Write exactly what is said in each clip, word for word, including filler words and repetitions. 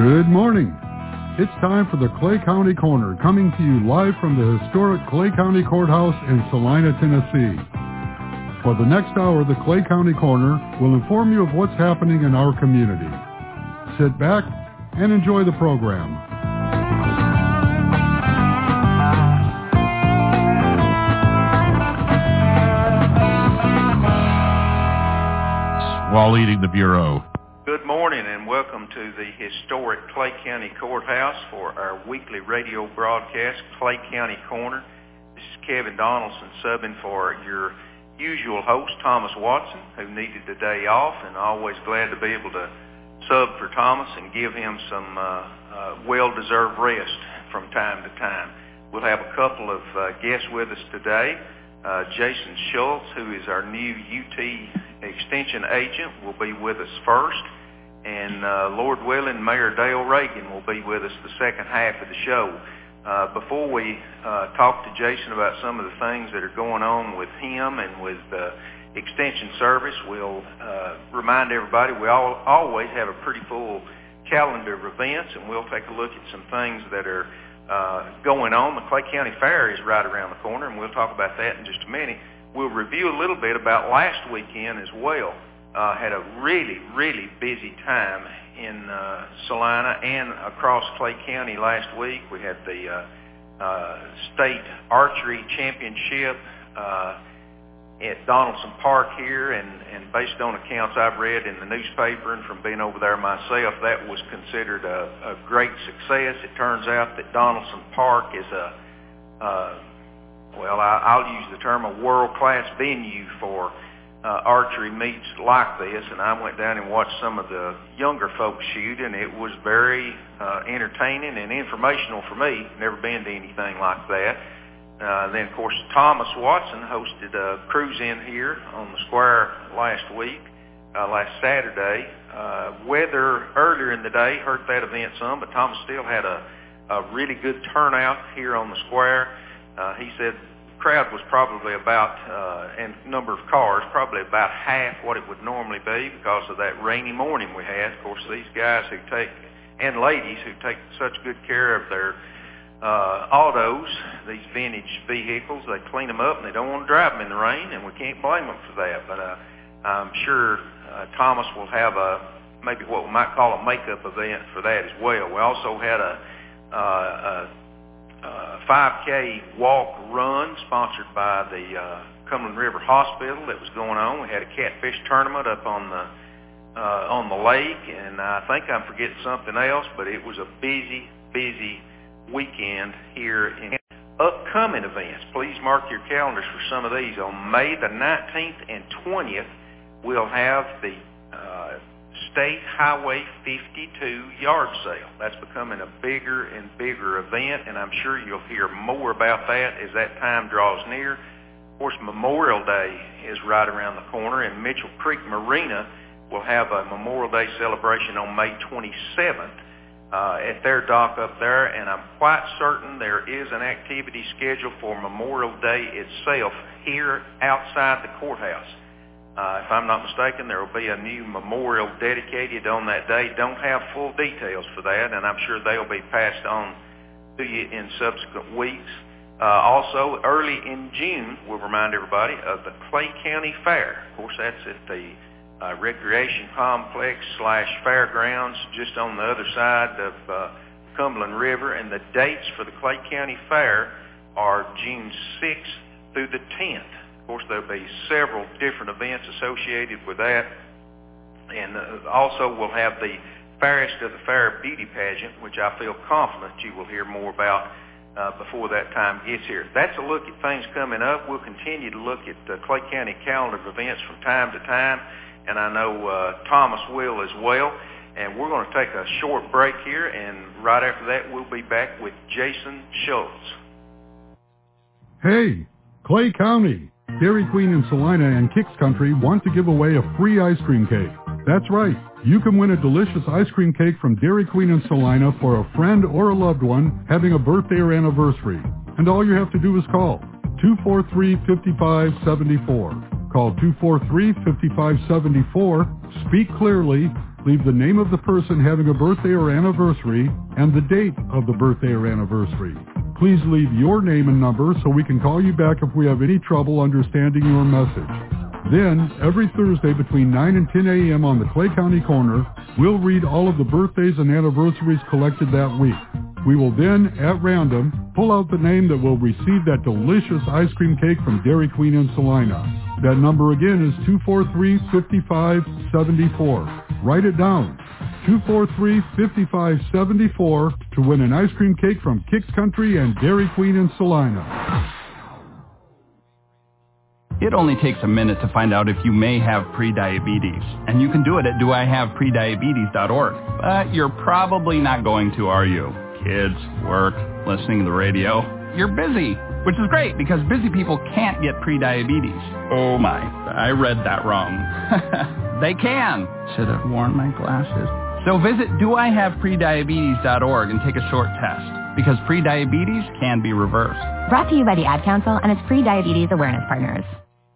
Good morning. It's time for the Clay County Corner, coming to you live from the historic Clay County Courthouse in Salina, Tennessee. For the next hour, the Clay County Corner will inform you of what's happening in our community. Sit back and enjoy the program. While eating the Bureau. Good morning and welcome to the historic Clay County Courthouse for our weekly radio broadcast, Clay County Corner. This is Kevin Donaldson subbing for your usual host, Thomas Watson, who needed the day off, and always glad to be able to sub for Thomas and give him some uh, uh, well-deserved rest from time to time. We'll have a couple of uh, guests with us today. Uh, Jason Schultz, who is our new U T Extension agent, will be with us first. And uh, Lord willing, Mayor Dale Reagan will be with us the second half of the show. Uh, before we uh, talk to Jason about some of the things that are going on with him and with the Extension Service, we'll uh, remind everybody we all, always have a pretty full calendar of events, and we'll take a look at some things that are uh, going on. The Clay County Fair is right around the corner, and we'll talk about that in just a minute. We'll review a little bit about last weekend as well. Uh, had a really, really busy time in uh, Salina and across Clay County last week. We had the uh, uh, state archery championship uh, at Donaldson Park here, and, and based on accounts I've read in the newspaper and from being over there myself, that was considered a, a great success. It turns out that Donaldson Park is a, uh, well, I, I'll use the term, a world-class venue for Uh, archery meets like this, and I went down and watched some of the younger folks shoot, and it was very uh, entertaining and informational for me. Never been to anything like that. Uh, then, of course, Thomas Watson hosted a cruise in here on the square last week, uh, last Saturday. Uh, weather earlier in the day hurt that event some, but Thomas still had a, a really good turnout here on the square. Uh, he said crowd was probably about, uh, and number of cars, probably about half what it would normally be because of that rainy morning we had. Of course, these guys who take, and ladies who take such good care of their uh, autos, these vintage vehicles, they clean them up and they don't want to drive them in the rain, and we can't blame them for that. But uh, I'm sure uh, Thomas will have a, maybe what we might call a makeup event for that as well. We also had a, uh, a Uh, five K walk run sponsored by the uh, Cumberland River Hospital that was going on. We had a catfish tournament up on the uh, on the lake, and I think I'm forgetting something else, but it was a busy, busy weekend here in upcoming events. Please mark your calendars for some of these. On May the nineteenth and twentieth, we'll have the uh, State Highway fifty-two yard sale. That's becoming a bigger and bigger event, and I'm sure you'll hear more about that as that time draws near. Of course, Memorial Day is right around the corner, and Mitchell Creek Marina will have a Memorial Day celebration on May twenty-seventh uh, at their dock up there, and I'm quite certain there is an activity scheduled for Memorial Day itself here outside the courthouse. Uh, if I'm not mistaken, there will be a new memorial dedicated on that day. Don't have full details for that, and I'm sure they'll be passed on to you in subsequent weeks. Uh, also, early in June, we'll remind everybody of the Clay County Fair. Of course, that's at the uh, Recreation Complex slash Fairgrounds just on the other side of uh, Cumberland River, and the dates for the Clay County Fair are June sixth through the tenth. Of course, there'll be several different events associated with that. And uh, also we'll have the Fairest of the Fair Beauty Pageant, which I feel confident you will hear more about uh, before that time gets here. That's a look at things coming up. We'll continue to look at the Clay County calendar of events from time to time, and I know uh, Thomas will as well. And we're going to take a short break here, and right after that we'll be back with Jason Schultz. Hey, Clay County. Dairy Queen in Salina and Kicks Country want to give away a free ice cream cake. That's right. You can win a delicious ice cream cake from Dairy Queen in Salina for a friend or a loved one having a birthday or anniversary. And all you have to do is call two four three, five five seven four. Call two four three, five five seven four, speak clearly, Leave the name of the person having a birthday or anniversary and the date of the birthday or anniversary. Please leave your name and number so we can call you back if we have any trouble understanding your message. Then, every Thursday between nine and ten a.m. on the Clay County Corner, we'll read all of the birthdays and anniversaries collected that week. We will then, at random, pull out the name that will receive that delicious ice cream cake from Dairy Queen in Salina. That number again is two four three, five five seven four. Write it down. two four three, five five seven four to win an ice cream cake from Kicks Country and Dairy Queen in Salina. It only takes a minute to find out if you may have prediabetes, and you can do it at do I have prediabetes dot org. But you're probably not going to, are you? Kids, work, listening to the radio. You're busy, which is great because busy people can't get prediabetes. Oh my, I read that wrong. They can. Should have worn my glasses. So visit do I have prediabetes dot org and take a short test, because prediabetes can be reversed. Brought to you by the Ad Council and its Pre-Diabetes Awareness Partners.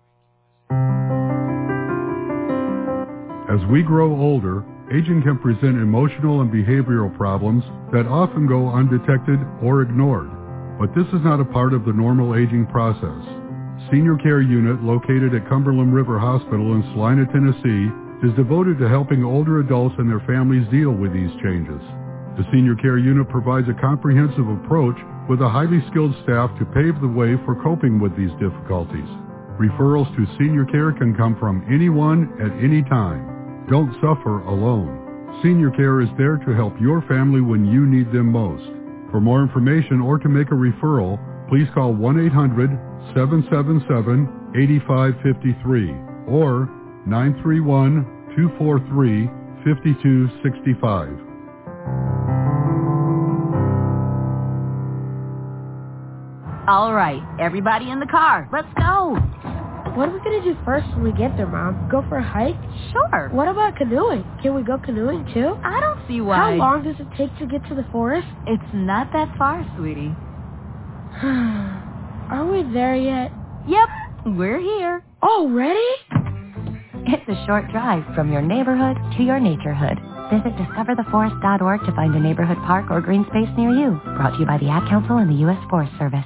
As we grow older, aging can present emotional and behavioral problems that often go undetected or ignored. But this is not a part of the normal aging process. Senior Care Unit, located at Cumberland River Hospital in Salina, Tennessee, is devoted to helping older adults and their families deal with these changes. The Senior Care Unit provides a comprehensive approach with a highly skilled staff to pave the way for coping with these difficulties. Referrals to senior care can come from anyone at any time. Don't suffer alone. Senior Care is there to help your family when you need them most. For more information or to make a referral, please call one eight hundred, seven seven seven, eight five five three or nine three one, two four three, five two six five. All right, everybody in the car, let's go. What are we going to do first when we get there, Mom? Go for a hike? Sure. What about canoeing? Can we go canoeing, too? I don't see why. How long does it take to get to the forest? It's not that far, sweetie. Are we there yet? Yep, we're here. Already? It's a short drive from your neighborhood to your naturehood. Visit discover the forest dot org to find a neighborhood park or green space near you. Brought to you by the Ad Council and the U S Forest Service.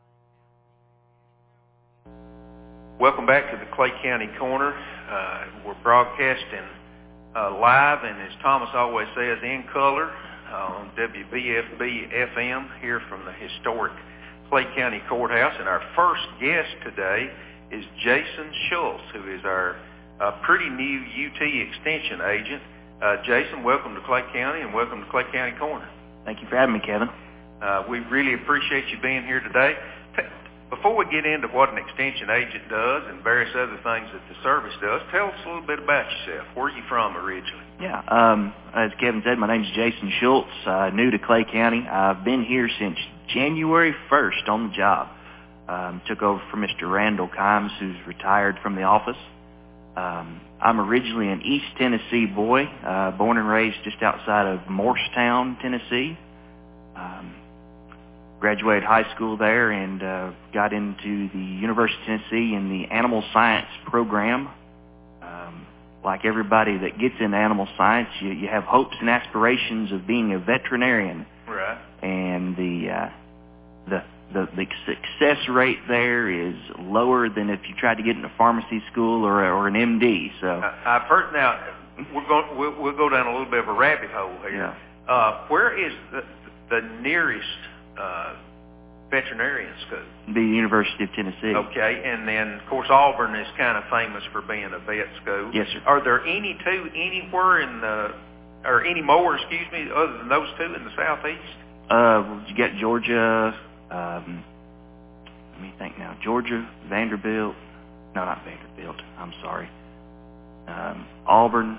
Welcome back to the Clay County Corner. Uh, we're broadcasting uh, live, and as Thomas always says, in color uh, on W B F B F M here from the historic Clay County Courthouse. And our first guest today is Jason Schultz, who is our uh, pretty new U T Extension agent. Uh, Jason, welcome to Clay County, and welcome to Clay County Corner. Thank you for having me, Kevin. Uh, we really appreciate you being here today. Before we get into what an extension agent does and various other things that the service does, tell us a little bit about yourself. Where are you from originally? Yeah, um, as Kevin said, my name is Jason Schultz, uh, new to Clay County. I've been here since January first on the job. Um, took over from Mister Randall Kimes, who's retired from the office. Um, I'm originally an East Tennessee boy, uh, born and raised just outside of Morristown, Tennessee. Um, Graduated high school there and uh, got into the University of Tennessee in the animal science program. Um, like everybody that gets into animal science, you, you have hopes and aspirations of being a veterinarian. Right. And the, uh, the the the success rate there is lower than if you tried to get into pharmacy school or or an M D. So I've heard. Now we're going we'll, we'll go down a little bit of a rabbit hole here. Yeah. Uh, where is the the nearest Uh, veterinarian school? The University of Tennessee. Okay, and then of course Auburn is kind of famous for being a vet school. Yes, sir. Are there any two anywhere in the, or any more, excuse me, other than those two in the southeast? Uh, you got Georgia. Um, let me think now. Georgia, Vanderbilt. No, not Vanderbilt. I'm sorry. Um, Auburn.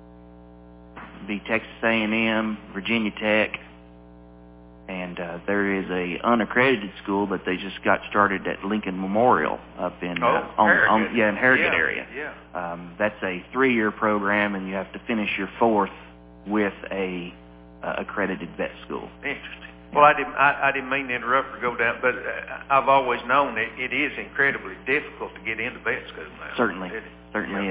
Be Texas A and M, Virginia Tech. And uh, there is a unaccredited school, but they just got started at Lincoln Memorial up in oh, uh, on, on yeah in Harrogate yeah, area. Yeah. Um, that's a three-year program, and you have to finish your fourth with a uh, accredited vet school. Interesting. Well, I didn't I, I didn't mean to interrupt or go down, but uh, I've always known it, it is incredibly difficult to get into vet school now. Certainly, it, certainly yeah. is.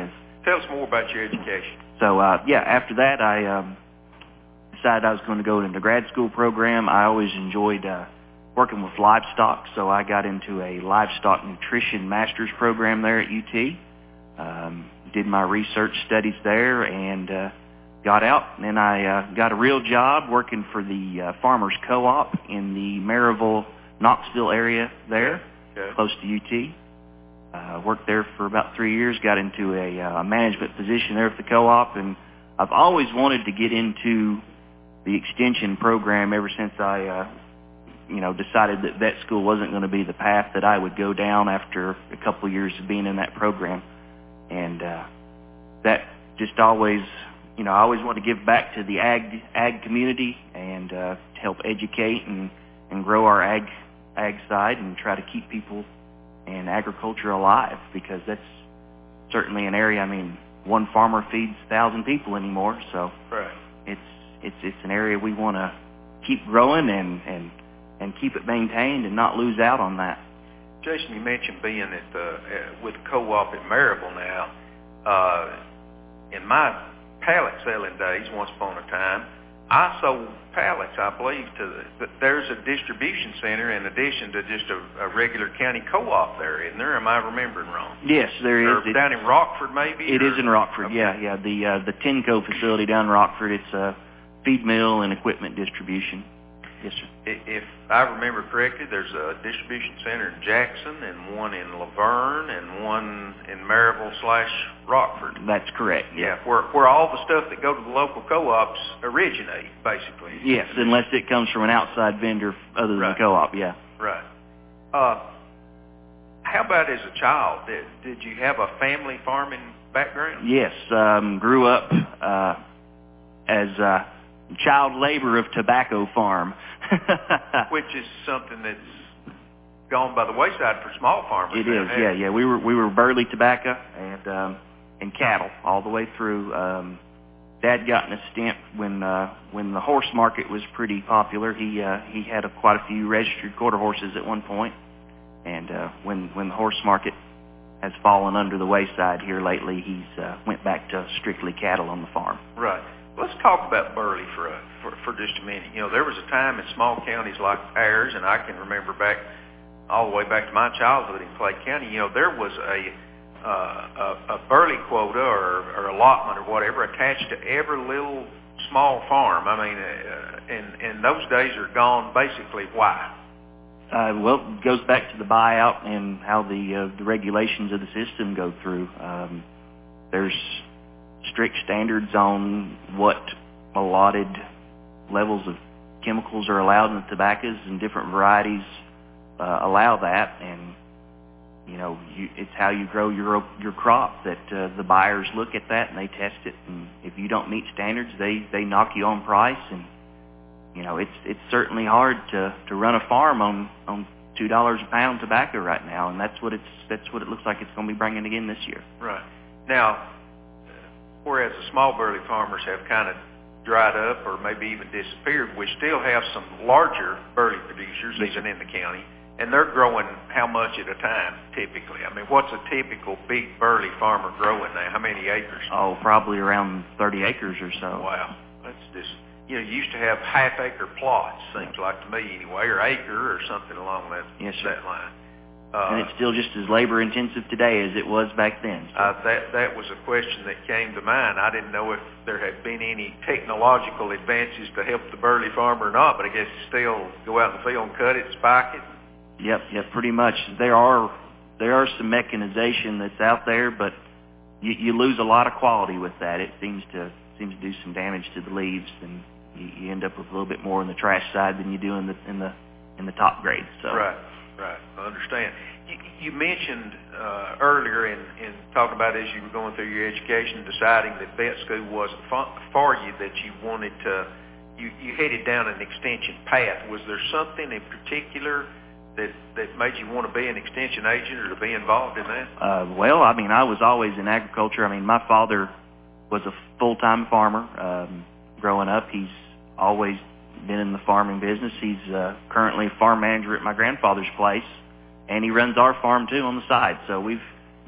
tell us more about your education. So, uh, yeah, after that, I um, decided I was going to go into the grad school program. I always enjoyed uh, working with livestock, so I got into a livestock nutrition master's program there at U T. Um, did my research studies there and uh, got out. And then I uh, got a real job working for the uh, Farmers Co-op in the Maryville, Knoxville area there, okay. close to U T. Uh, worked there for about three years, got into a uh, management position there at the co-op, and I've always wanted to get into the extension program ever since I, uh, you know, decided that vet school wasn't going to be the path that I would go down after a couple of years of being in that program. And uh, that just always, you know, I always want to give back to the ag ag community and uh, help educate and, and grow our ag ag side and try to keep people and agriculture alive, because that's certainly an area. I mean, one farmer feeds a thousand people anymore, so right. it's it's it's an area we want to keep growing and and and keep it maintained and not lose out on that. Jason, you mentioned being at the uh, with co-op in Maryville now. Uh, in my pallet selling days, once upon a time, I sold pallets, I believe, to the, but there's a distribution center in addition to just a, a regular county co-op there, isn't there? Am I remembering wrong? Yes, there is. Or down in Rockford, maybe? It or? is in Rockford, okay. yeah, yeah. The uh, the Tenco facility down in Rockford, it's a feed mill and equipment distribution. Yes, sir. If I remember correctly, there's a distribution center in Jackson and one in Laverne and one in Maryville slash Rockford. That's correct. Yeah, where where all the stuff that go to the local co-ops originate, basically. Yes, unless it comes from an outside vendor other than right. the co-op, yeah. Right. Uh, how about as a child? Did, did you have a family farming background? Yes, um, grew up uh, as a child labor of tobacco farm. Which is something that's gone by the wayside for small farmers. It is, yeah, yeah. We were we were Burley tobacco and um, and cattle all the way through. Um, Dad got in a stint when uh, when the horse market was pretty popular. He uh, he had a, quite a few registered quarter horses at one point, and uh, when when the horse market has fallen under the wayside here lately, he's uh, went back to strictly cattle on the farm. Right. Let's talk about Burley for, a, for for just a minute. You know, there was a time in small counties like ours, and I can remember back all the way back to my childhood in Clay County. You know, there was a uh, a, a Burley quota or, or allotment or whatever attached to every little small farm. I mean, uh, and and those days are gone. Basically, why? Uh, well, it goes back to the buyout and how the uh, the regulations of the system go through. Um, there's strict standards on what allotted levels of chemicals are allowed in the tobaccos, and different varieties uh, allow that. And you know, you, it's how you grow your your crop that uh, the buyers look at that and they test it. And if you don't meet standards, they they knock you on price. And you know, it's it's certainly hard to to run a farm on on two dollars a pound tobacco right now, and that's what it's that's what it looks like it's going to be bringing again this year. Right now. Whereas the small Burley farmers have kind of dried up or maybe even disappeared, we still have some larger Burley producers even in the county, and they're growing how much at a time typically? I mean, what's a typical big Burley farmer growing now? How many acres? Oh, probably around thirty acres or so. Wow. That's just, you know, you used to have half-acre plots, seems like to me anyway, or acre or something along that, yes, that line. Uh, and it's still just as labor-intensive today as it was back then. So. Uh, that that was a question that came to mind. I didn't know if there had been any technological advances to help the Burley farmer or not, but I guess still go out in the field and cut it, spike it. Yep, yep, pretty much. There are there are some mechanization that's out there, but you, you lose a lot of quality with that. It seems to seems to do some damage to the leaves, and you, you end up with a little bit more on the trash side than you do in the in the in the top grades. So. Right. Right, I understand. You, you mentioned uh, earlier in, in talking about as you were going through your education, deciding that vet school wasn't for you, that you wanted to, you, you headed down an extension path. Was there something in particular that, that made you want to be an extension agent or to be involved in that? Uh, well, I mean, I was always in agriculture. I mean, my father was a full-time farmer um, growing up. He's always been in the farming business. He's uh, currently a farm manager at my grandfather's place, and he runs our farm too on the side. So we've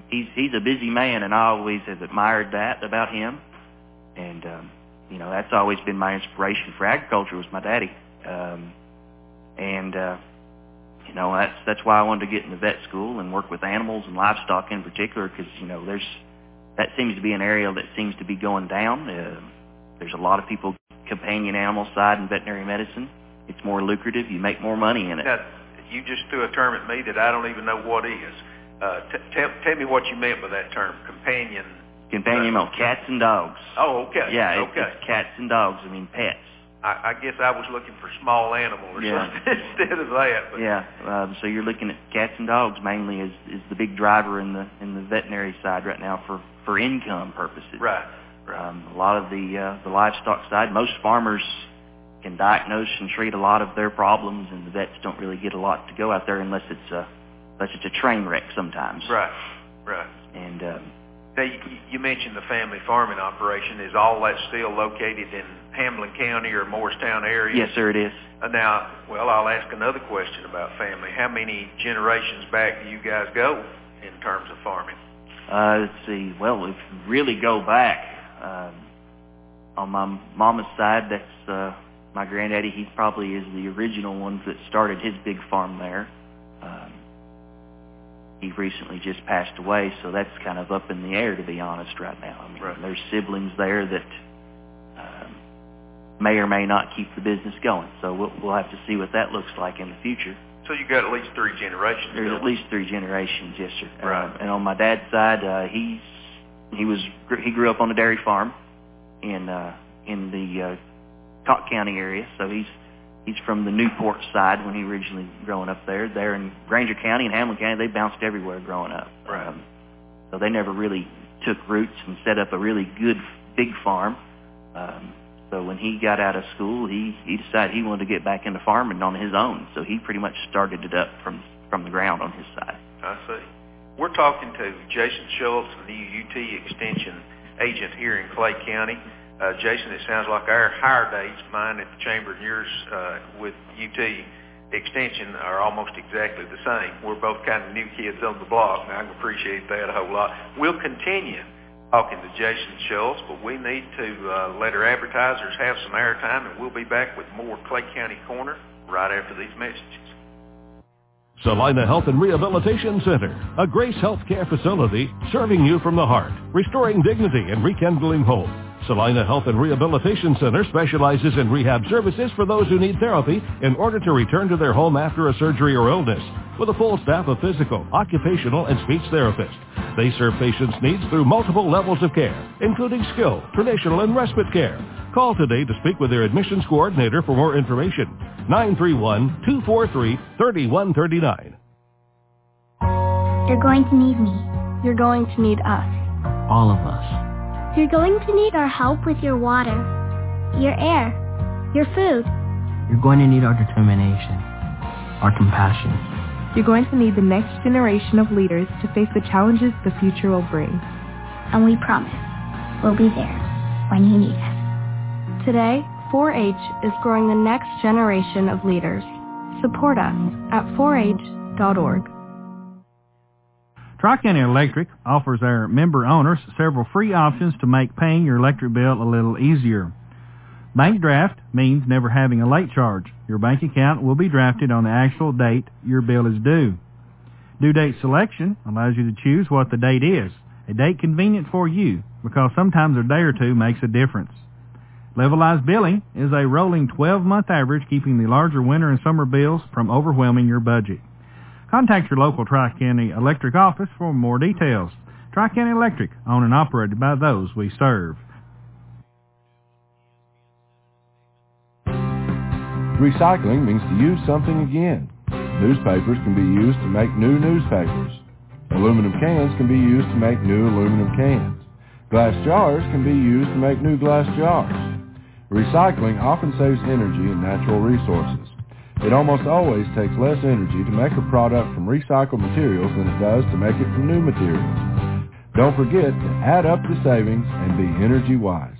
he's he's a busy man, and I always have admired that about him. And um, you know, that's always been my inspiration for agriculture was my daddy. Um, and uh, you know, that's that's why I wanted to get into vet school and work with animals and livestock in particular, because you know, there's that seems to be an area that seems to be going down. Uh, there's a lot of people companion animal side in veterinary medicine. It's more lucrative. You make more money in it. Now, you just threw a term at me that I don't even know what is. Uh, t- tell, tell me what you meant by that term, companion. Companion animal, cats and dogs. Oh, okay. Yeah, it's, okay. it's cats and dogs. I mean, pets. I, I guess I was looking for small animal or yeah. something instead of that. But. Yeah, um, so you're looking at cats and dogs mainly as is the big driver in the in the veterinary side right now for, for income purposes. Right. right. Um, a lot of the uh, the livestock side, most farmers can diagnose and treat a lot of their problems, and the vets don't really get a lot to go out there unless it's a unless it's a train wreck sometimes. Right, right. And um, now you, you mentioned the family farming operation. Is all that still located in Hamlin County or Morristown area? Yes, sir, it is. Uh, now, well, I'll ask another question about family. How many generations back do you guys go in terms of farming? Uh, let's see. Well, if you really go back um, on my mama's side, that's. Uh, My granddaddy, he probably is the original one that started his big farm there. Um, he recently just passed away, so that's kind of up in the air, to be honest, right now. I mean, right. There's siblings there that um, may or may not keep the business going, so we'll, we'll have to see what that looks like in the future. So you got at least three generations. There's built. at least three generations, yes, sir. Right. Um, and on my dad's side, uh, he's he was he grew up on a dairy farm in uh, in the uh, Cocke County area, so he's he's from the Newport side when he originally growing up there. There in Granger County and Hamlin County, they bounced everywhere growing up. Right. Um, so they never really took roots and set up a really good big farm. Um, so when he got out of school, he, he decided he wanted to get back into farming on his own. So he pretty much started it up from, from the ground on his side. I see. We're talking to Jason Schultz, the U T Extension agent here in Clay County. Uh, Jason, it sounds like our hire dates, mine at the Chamber and yours uh, with U T Extension, are almost exactly the same. We're both kind of new kids on the block, and I can appreciate that a whole lot. We'll continue talking to Jason Schultz, but we need to uh, let our advertisers have some airtime, and we'll be back with more Clay County Corner right after these messages. Salina Health and Rehabilitation Center, a Grace Healthcare facility serving you from the heart, restoring dignity and rekindling hope. Salina Health and Rehabilitation Center specializes in rehab services for those who need therapy in order to return to their home after a surgery or illness, with a full staff of physical, occupational, and speech therapists. They serve patients' needs through multiple levels of care, including skilled, traditional, and respite care. Call today to speak with their admissions coordinator for more information. nine three one, two four three, three one three nine. You're going to need me. You're going to need us. All of us. You're going to need our help with your water, your air, your food. You're going to need our determination, our compassion. You're going to need the next generation of leaders to face the challenges the future will bring. And we promise we'll be there when you need us. Today, four H is growing the next generation of leaders. Support us at four H dot org. Tri-County Electric offers our member owners several free options to make paying your electric bill a little easier. Bank draft means never having a late charge. Your bank account will be drafted on the actual date your bill is due. Due date selection allows you to choose what the date is, a date convenient for you, because sometimes a day or two makes a difference. Levelized billing is a rolling twelve-month average, keeping the larger winter and summer bills from overwhelming your budget. Contact your local Tri-County Electric office for more details. Tri-County Electric, owned and operated by those we serve. Recycling means to use something again. Newspapers can be used to make new newspapers. Aluminum cans can be used to make new aluminum cans. Glass jars can be used to make new glass jars. Recycling often saves energy and natural resources. It almost always takes less energy to make a product from recycled materials than it does to make it from new materials. Don't forget to add up the savings and be energy wise.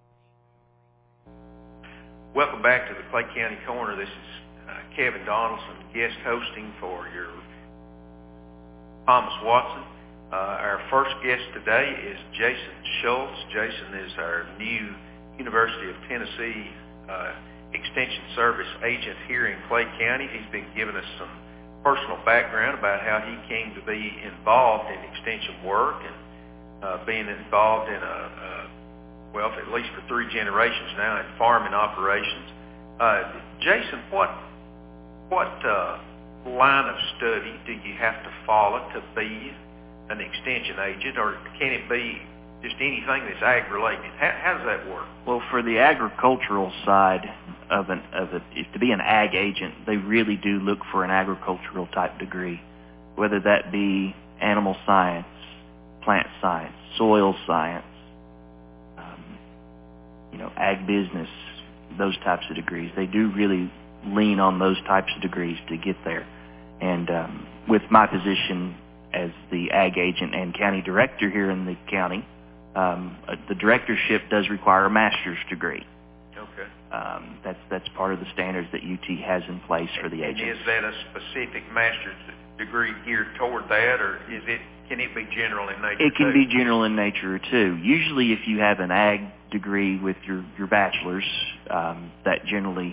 Welcome back to the Clay County Corner. This is uh, Kevin Donaldson, guest hosting for your Thomas Watson. Uh, our first guest today is Jason Schultz. Jason is our new University of Tennessee uh, Extension Service agent here in Clay County. He's been giving us some personal background about how he came to be involved in extension work and uh, being involved in a, a, well, at least for three generations now, in farming operations. Uh, Jason, what what uh, line of study do you have to follow to be an extension agent, or can it be just anything that's ag-related? How, how does that work? Well, for the agricultural side of an of it, if to be an ag agent, they really do look for an agricultural type degree, whether that be animal science, plant science, soil science, um, you know, ag business, those types of degrees. They do really lean on those types of degrees to get there. And um, with my position as the ag agent and county director here in the county, um, uh, the directorship does require a master's degree. Okay. Um, that's that's part of the standards that U T has in place for the agents. And is that a specific master's degree geared toward that, or is it can it be general in nature? It can too? be general in nature too. Usually, if you have an ag degree with your your bachelor's, um, that generally,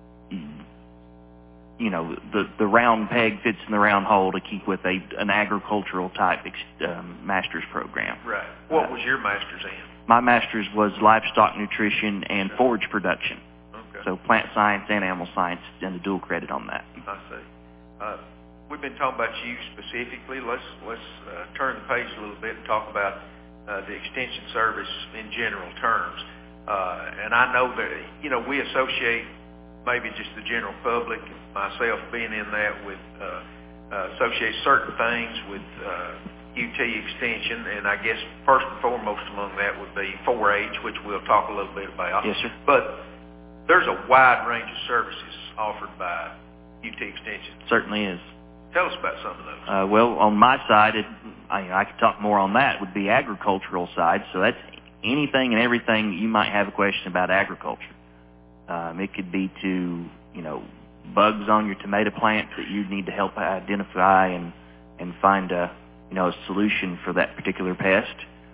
you know, the the round peg fits in the round hole to keep with a an agricultural type um, master's program. Right. What uh, was your master's in? My master's was livestock nutrition and forage production. Okay. So plant science and animal science, and a dual credit on that. I see. Uh, we've been talking about you specifically. Let's let's uh, turn the page a little bit and talk about uh, the extension service in general terms. Uh, and I know that, you know, we associate maybe just the general public, myself being in that, with uh, uh, associate certain things with uh, U T Extension, and I guess first and foremost among that would be four H, which we'll talk a little bit about. Yes, sir. But there's a wide range of services offered by U T Extension. Certainly is. Tell us about some of those. Uh, well, on my side, it, I, I could talk more on that, would be agricultural side. So that's anything and everything you might have a question about agriculture. Um, it could be to, you know, bugs on your tomato plants that you need to help identify and, and find a, you know, a solution for that particular pest.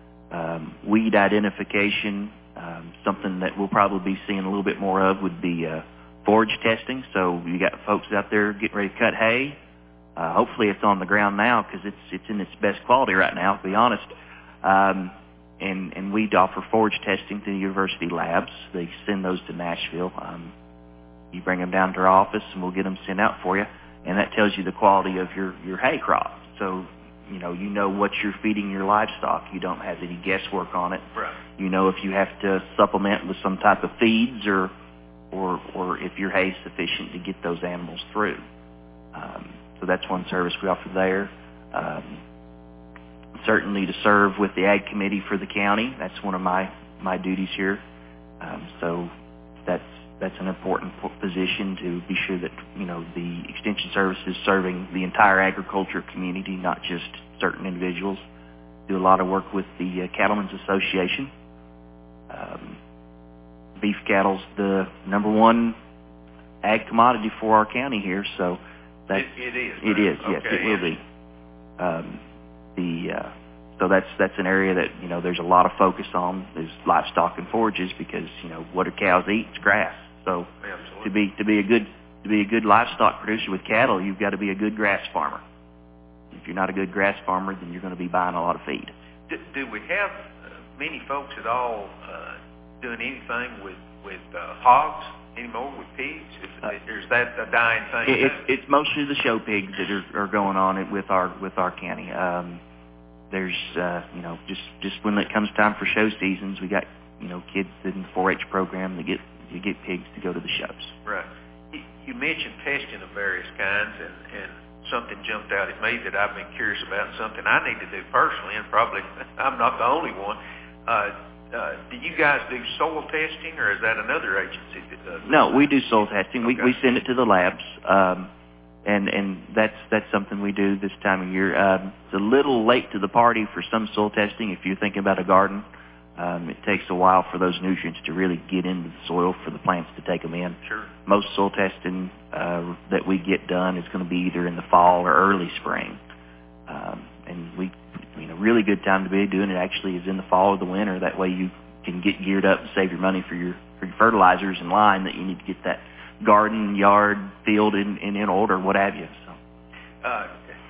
Um, weed identification, um, something that we'll probably be seeing a little bit more of would be uh, forage testing. So you got folks out there getting ready to cut hay. Uh, hopefully it's on the ground now because it's it's in its best quality right now, to be honest. Um, and, and we offer forage testing to the university labs. They send those to Nashville. Um, you bring them down to our office and we'll get them sent out for you. And that tells you the quality of your, your hay crop. So, you know, you know what you're feeding your livestock. You don't have any guesswork on it. Right. You know if you have to supplement with some type of feeds or or, or if your hay is sufficient to get those animals through. Um, so that's one service we offer there. Um, certainly to serve with the Ag Committee for the county. That's one of my, my duties here. Um, so that's that's an important position to be sure that, you know, the Extension Service is serving the entire agriculture community, not just certain individuals. Do a lot of work with the uh, Cattlemen's Association. Um, beef cattle's the number one ag commodity for our county here, so that's, it, it is. It is, yes, okay. it will be. Um, the uh, so that's that's an area that, you know, there's a lot of focus on is livestock and forages because, you know, what do cows eat? It's grass. So Absolutely. to be to be a good to be a good livestock producer with cattle, you've got to be a good grass farmer. If you're not a good grass farmer, then you're going to be buying a lot of feed. Do, do we have uh, many folks at all uh, doing anything with with uh, hogs anymore, with pigs? Is, Uh, is that a dying thing? It, it's it's mostly the show pigs that are, are going on it with our with our county. Um, there's uh, you know just just when it comes time for show seasons, we got, you know, kids in the four H program that get you get pigs to go to the shows. Right. You, you mentioned testing of various kinds, and, and something jumped out at me that I've been curious about, and something I need to do personally, and probably I'm not the only one. Uh, uh, do you guys do soil testing, or is that another agency that does it? No, we do soil testing. Okay. We we send it to the labs, um, and and that's that's something we do this time of year. Um, it's a little late to the party for some soil testing. If you're thinking about a garden, um, it takes a while for those nutrients to really get into the soil for the plants to take them in. Sure. Most soil testing uh, that we get done is going to be either in the fall or early spring, um, and we, you know, really good time to be doing it actually is in the fall or the winter. That way you can get geared up and save your money for your, for your fertilizers and line that you need to get that garden, yard, field in, in, in order, what have you. So, uh,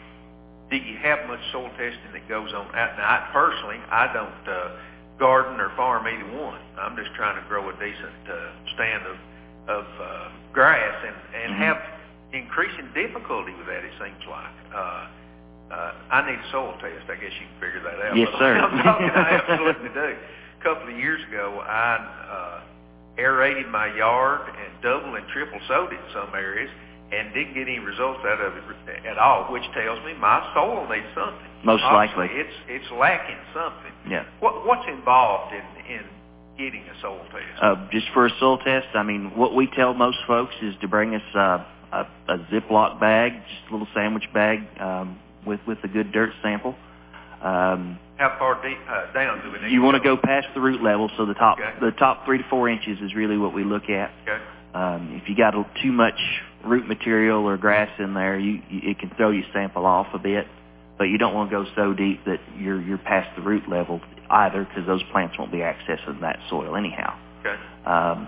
do you have much soil testing that goes on? Now, I, personally, I don't uh, garden or farm either one. I'm just trying to grow a decent uh, stand of, of uh, grass and, and mm-hmm. have increasing difficulty with that, it seems like. Uh, uh, I need a soil test. I guess you can figure that out. Yes, sir. I'm talking, I absolutely do. A couple of years ago, I uh, aerated my yard and double and triple sowed it in some areas and didn't get any results out of it at all, which tells me my soil needs something. Most Obviously, likely. It's it's lacking something. Yeah. What What's involved in, in getting a soil test? Uh, just for a soil test, I mean, what we tell most folks is to bring us uh, a, a Ziploc bag, just a little sandwich bag um, with, with a good dirt sample. Um, How far deep, uh, down do we need You to want to go? go past the root level, so the top Okay. the top three to four inches is really what we look at. Okay. Um, if you got a, too much root material or grass in there, you, you it can throw your sample off a bit. But you don't want to go so deep that you're you're past the root level either, because those plants won't be accessing that soil anyhow. Okay. Um,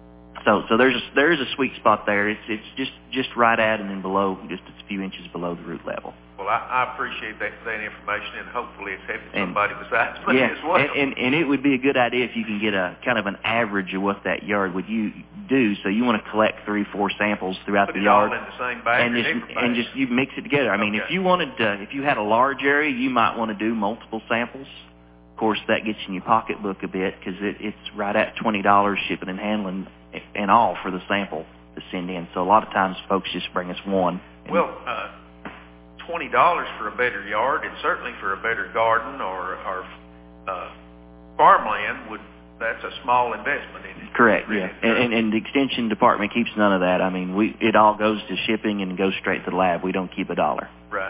so so there's a, there is a sweet spot there. It's it's just just right at and then below, just a few inches below the root level. Well, I, I appreciate that that information, and hopefully it's helping And- somebody besides me Yeah, as well. and, and and it would be a good idea if you can get a kind of an average of what that yard would you do. So you want to collect three, four samples throughout Put the it yard, all in the same bag and or just different and bags? just you mix it together. I mean, Okay. if you wanted to, if you had a large area, you might want to do multiple samples. Of course, that gets in your pocketbook a bit, because it, it's right at twenty dollars shipping and handling and all for the sample to send in. So a lot of times, folks just bring us one. Well, uh, twenty dollars for a better yard, and certainly for a better garden or, or uh, farmland, would that's a small investment in it. Correct, Really. yeah. And, and, and the extension department keeps none of that. I mean, we it all goes to shipping and goes straight to the lab. We don't keep a dollar. Right.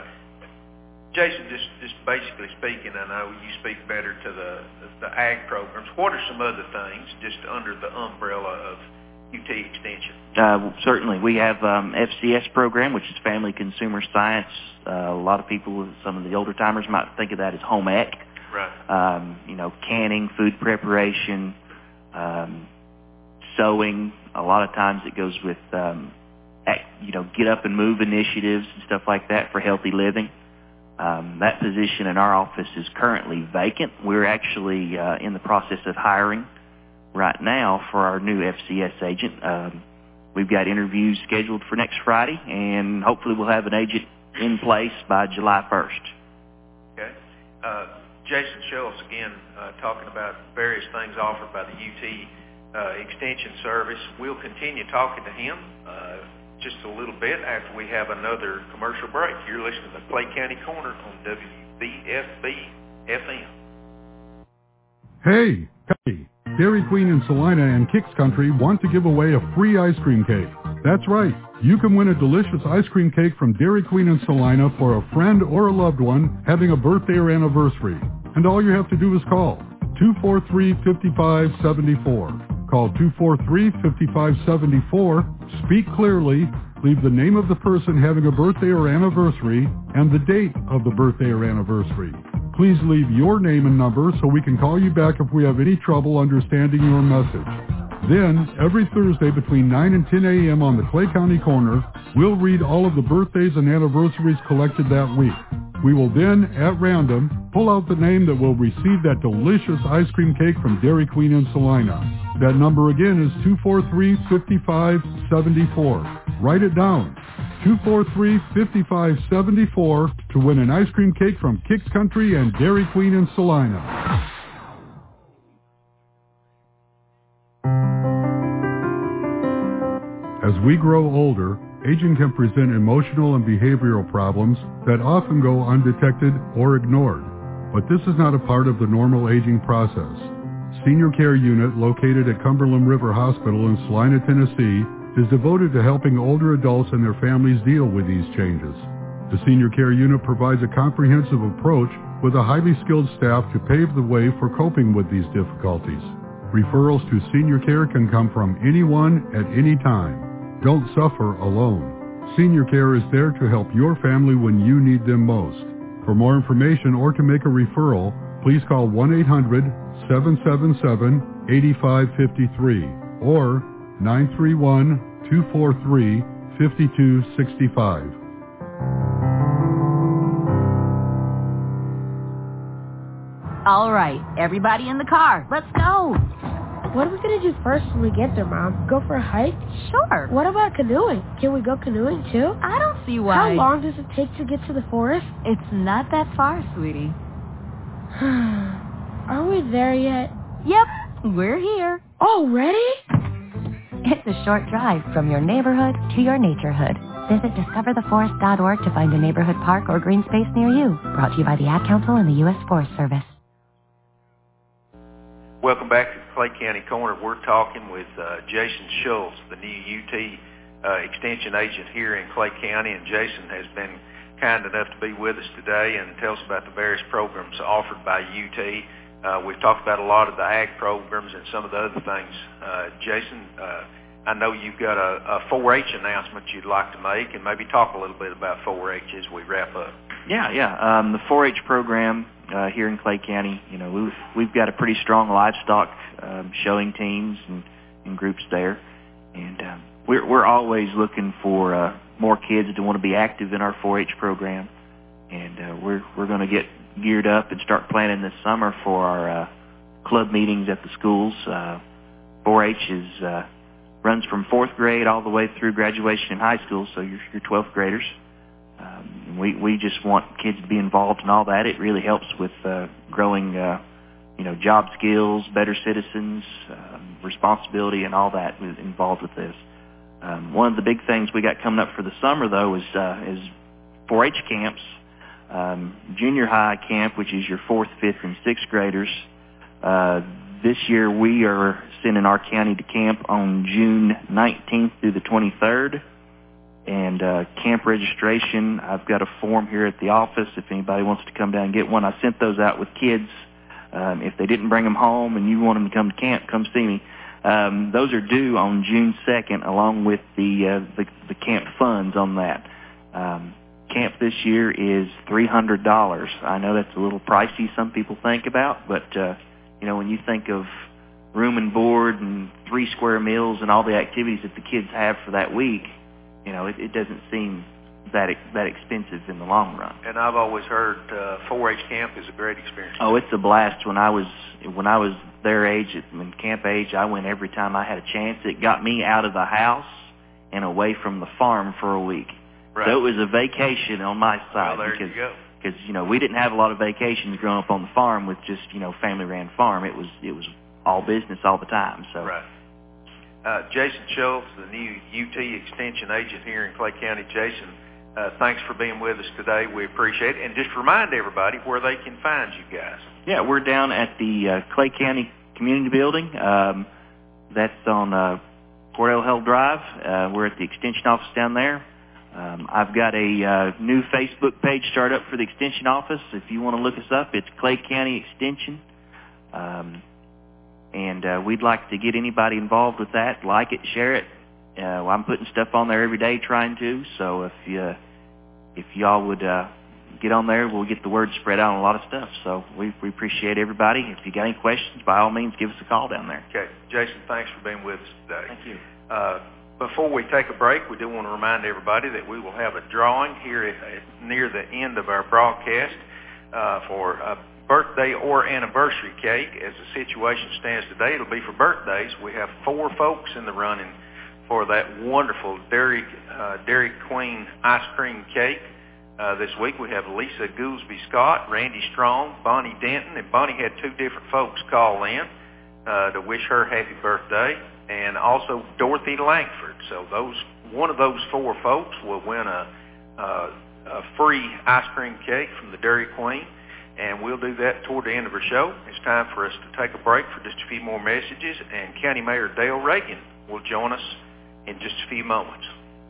Jason, just just basically speaking, I know you speak better to the, the, the ag programs. What are some other things just under the umbrella of U T Extension? Uh, certainly. We have um, F C S program, which is Family Consumer Science. Uh, a lot of people, some of the older timers might think of that as home ec. Right. Um, you know, canning, food preparation, um, sewing. A lot of times it goes with, um, act, you know, get up and move initiatives and stuff like that for healthy living. Um, that position in our office is currently vacant. We're actually uh, in the process of hiring right now for our new F C S agent. Um, we've got interviews scheduled for next Friday, and hopefully we'll have an agent in place by July first. Okay. Uh, Jason Schultz, again, uh, talking about various things offered by the U T uh, Extension Service. We'll continue talking to him uh, just a little bit after we have another commercial break. You're listening to Clay County Corner on W B F B F M. Hey, Cuddy, Dairy Queen in Salina and Kicks Country want to give away a free ice cream cake. That's right. You can win a delicious ice cream cake from Dairy Queen in Salina for a friend or a loved one having a birthday or anniversary. And all you have to do is call two four three, five five seven four. Call two four three, five five seven four, speak clearly, leave the name of the person having a birthday or anniversary, and the date of the birthday or anniversary. Please leave your name and number so we can call you back if we have any trouble understanding your message. Then, every Thursday between nine and ten a.m. on the Clay County Corner, we'll read all of the birthdays and anniversaries collected that week. We will then, at random, pull out the name that will receive that delicious ice cream cake from Dairy Queen in Salina. That number again is two four three, five five seven four. Write it down. two four three, five five seven four to win an ice cream cake from Kicks Country and Dairy Queen in Salina. As we grow older, aging can present emotional and behavioral problems that often go undetected or ignored. But this is not a part of the normal aging process. Senior Care Unit, located at Cumberland River Hospital in Salina, Tennessee, is devoted to helping older adults and their families deal with these changes. The Senior Care Unit provides a comprehensive approach with a highly skilled staff to pave the way for coping with these difficulties. Referrals to senior care can come from anyone at any time. Don't suffer alone. Senior Care is there to help your family when you need them most. For more information or to make a referral, please call one eight hundred seven seven seven eight five five three or nine three one two four three five two six five. All right, everybody in the car, let's go. What are we going to do first when we get there, Mom? Go for a hike? Sure. What about canoeing? Can we go canoeing, too? I don't see why. How long does it take to get to the forest? It's not that far, sweetie. Are we there yet? Yep, we're here. Already? It's a short drive from your neighborhood to your naturehood. Visit discover the forest dot org to find a neighborhood park or green space near you. Brought to you by the Ad Council and the U S Forest Service. Welcome back to the Clay County Corner. We're talking with uh, Jason Schultz, the new U T uh, Extension Agent here in Clay County, and Jason has been kind enough to be with us today and tell us about the various programs offered by U T. Uh, we've talked about a lot of the ag programs and some of the other things. Uh, Jason, uh, I know you've got a, a four H announcement you'd like to make, and maybe talk a little bit about four H as we wrap up. Yeah, yeah. Um, the four H program uh, here in Clay County, you know, we've we've got a pretty strong livestock um, showing teams and, and groups there, and um, we're we're always looking for uh, more kids to want to be active in our four H program, and uh, we're we're going to get geared up and start planning this summer for our uh, club meetings at the schools. Uh, four H is uh, runs from fourth grade all the way through graduation in high school, so you're, you're twelfth graders. Um, we we just want kids to be involved in all that. It really helps with uh, growing, uh, you know, job skills, better citizens, um, responsibility, and all that involved with this. Um, one of the big things we got coming up for the summer, though, is uh, is four H camps. Um, junior high camp, which is your fourth, fifth, and sixth graders. Uh, this year we are sending our county to camp on June nineteenth through the twenty-third. And uh, camp registration, I've got a form here at the office if anybody wants to come down and get one. I sent those out with kids. Um, if they didn't bring them home and you want them to come to camp, come see me. Um, those are due on June second along with the, uh, the, the camp funds on that. Um, camp this year is three hundred dollars. I know that's a little pricey, some people think about, but, uh, you know, when you think of room and board and three square meals and all the activities that the kids have for that week, you know, it, it doesn't seem that that expensive in the long run. And I've always heard uh, four H camp is a great experience. Oh, it's a blast. When I was when I was their age, in camp age, I went every time I had a chance. It got me out of the house and away from the farm for a week. Right. So it was a vacation on my side. Well, there because, you go. Because, you know, we didn't have a lot of vacations growing up on the farm with just, you know, family-ran farm. It was it was all business all the time. So. Right. Uh, Jason Schultz, the new U T Extension Agent here in Clay County. Jason, uh, thanks for being with us today. We appreciate it. And just remind everybody where they can find you guys. Yeah, we're down at the uh, Clay County Community Building. Um, that's on uh, Cordell Hill Drive. Uh, we're at the Extension office down there. Um, I've got a uh, new Facebook page started up for the Extension office. If you want to look us up, it's Clay County Extension. Um, and uh, we'd like to get anybody involved with that. Like it, share it. Uh, I'm putting stuff on there every day trying to. So if you, if y'all would uh, get on there, we'll get the word spread out on a lot of stuff. So we, we appreciate everybody. If you got any questions, by all means, give us a call down there. Okay. Jason, thanks for being with us today. Thank you. Uh, Before we take a break, we do want to remind everybody that we will have a drawing here at, at, near the end of our broadcast uh, for a birthday or anniversary cake. As the situation stands today, it'll be for birthdays. We have four folks in the running for that wonderful Dairy, uh, Dairy Queen ice cream cake. Uh, this week we have Lisa Goolsby Scott, Randy Strong, Bonnie Denton, and Bonnie had two different folks call in uh, to wish her happy birthday. And also Dorothy Langford. So those one of those four folks will win a, a, a free ice cream cake from the Dairy Queen, and we'll do that toward the end of our show. It's time for us to take a break for just a few more messages, and County Mayor Dale Reagan will join us in just a few moments.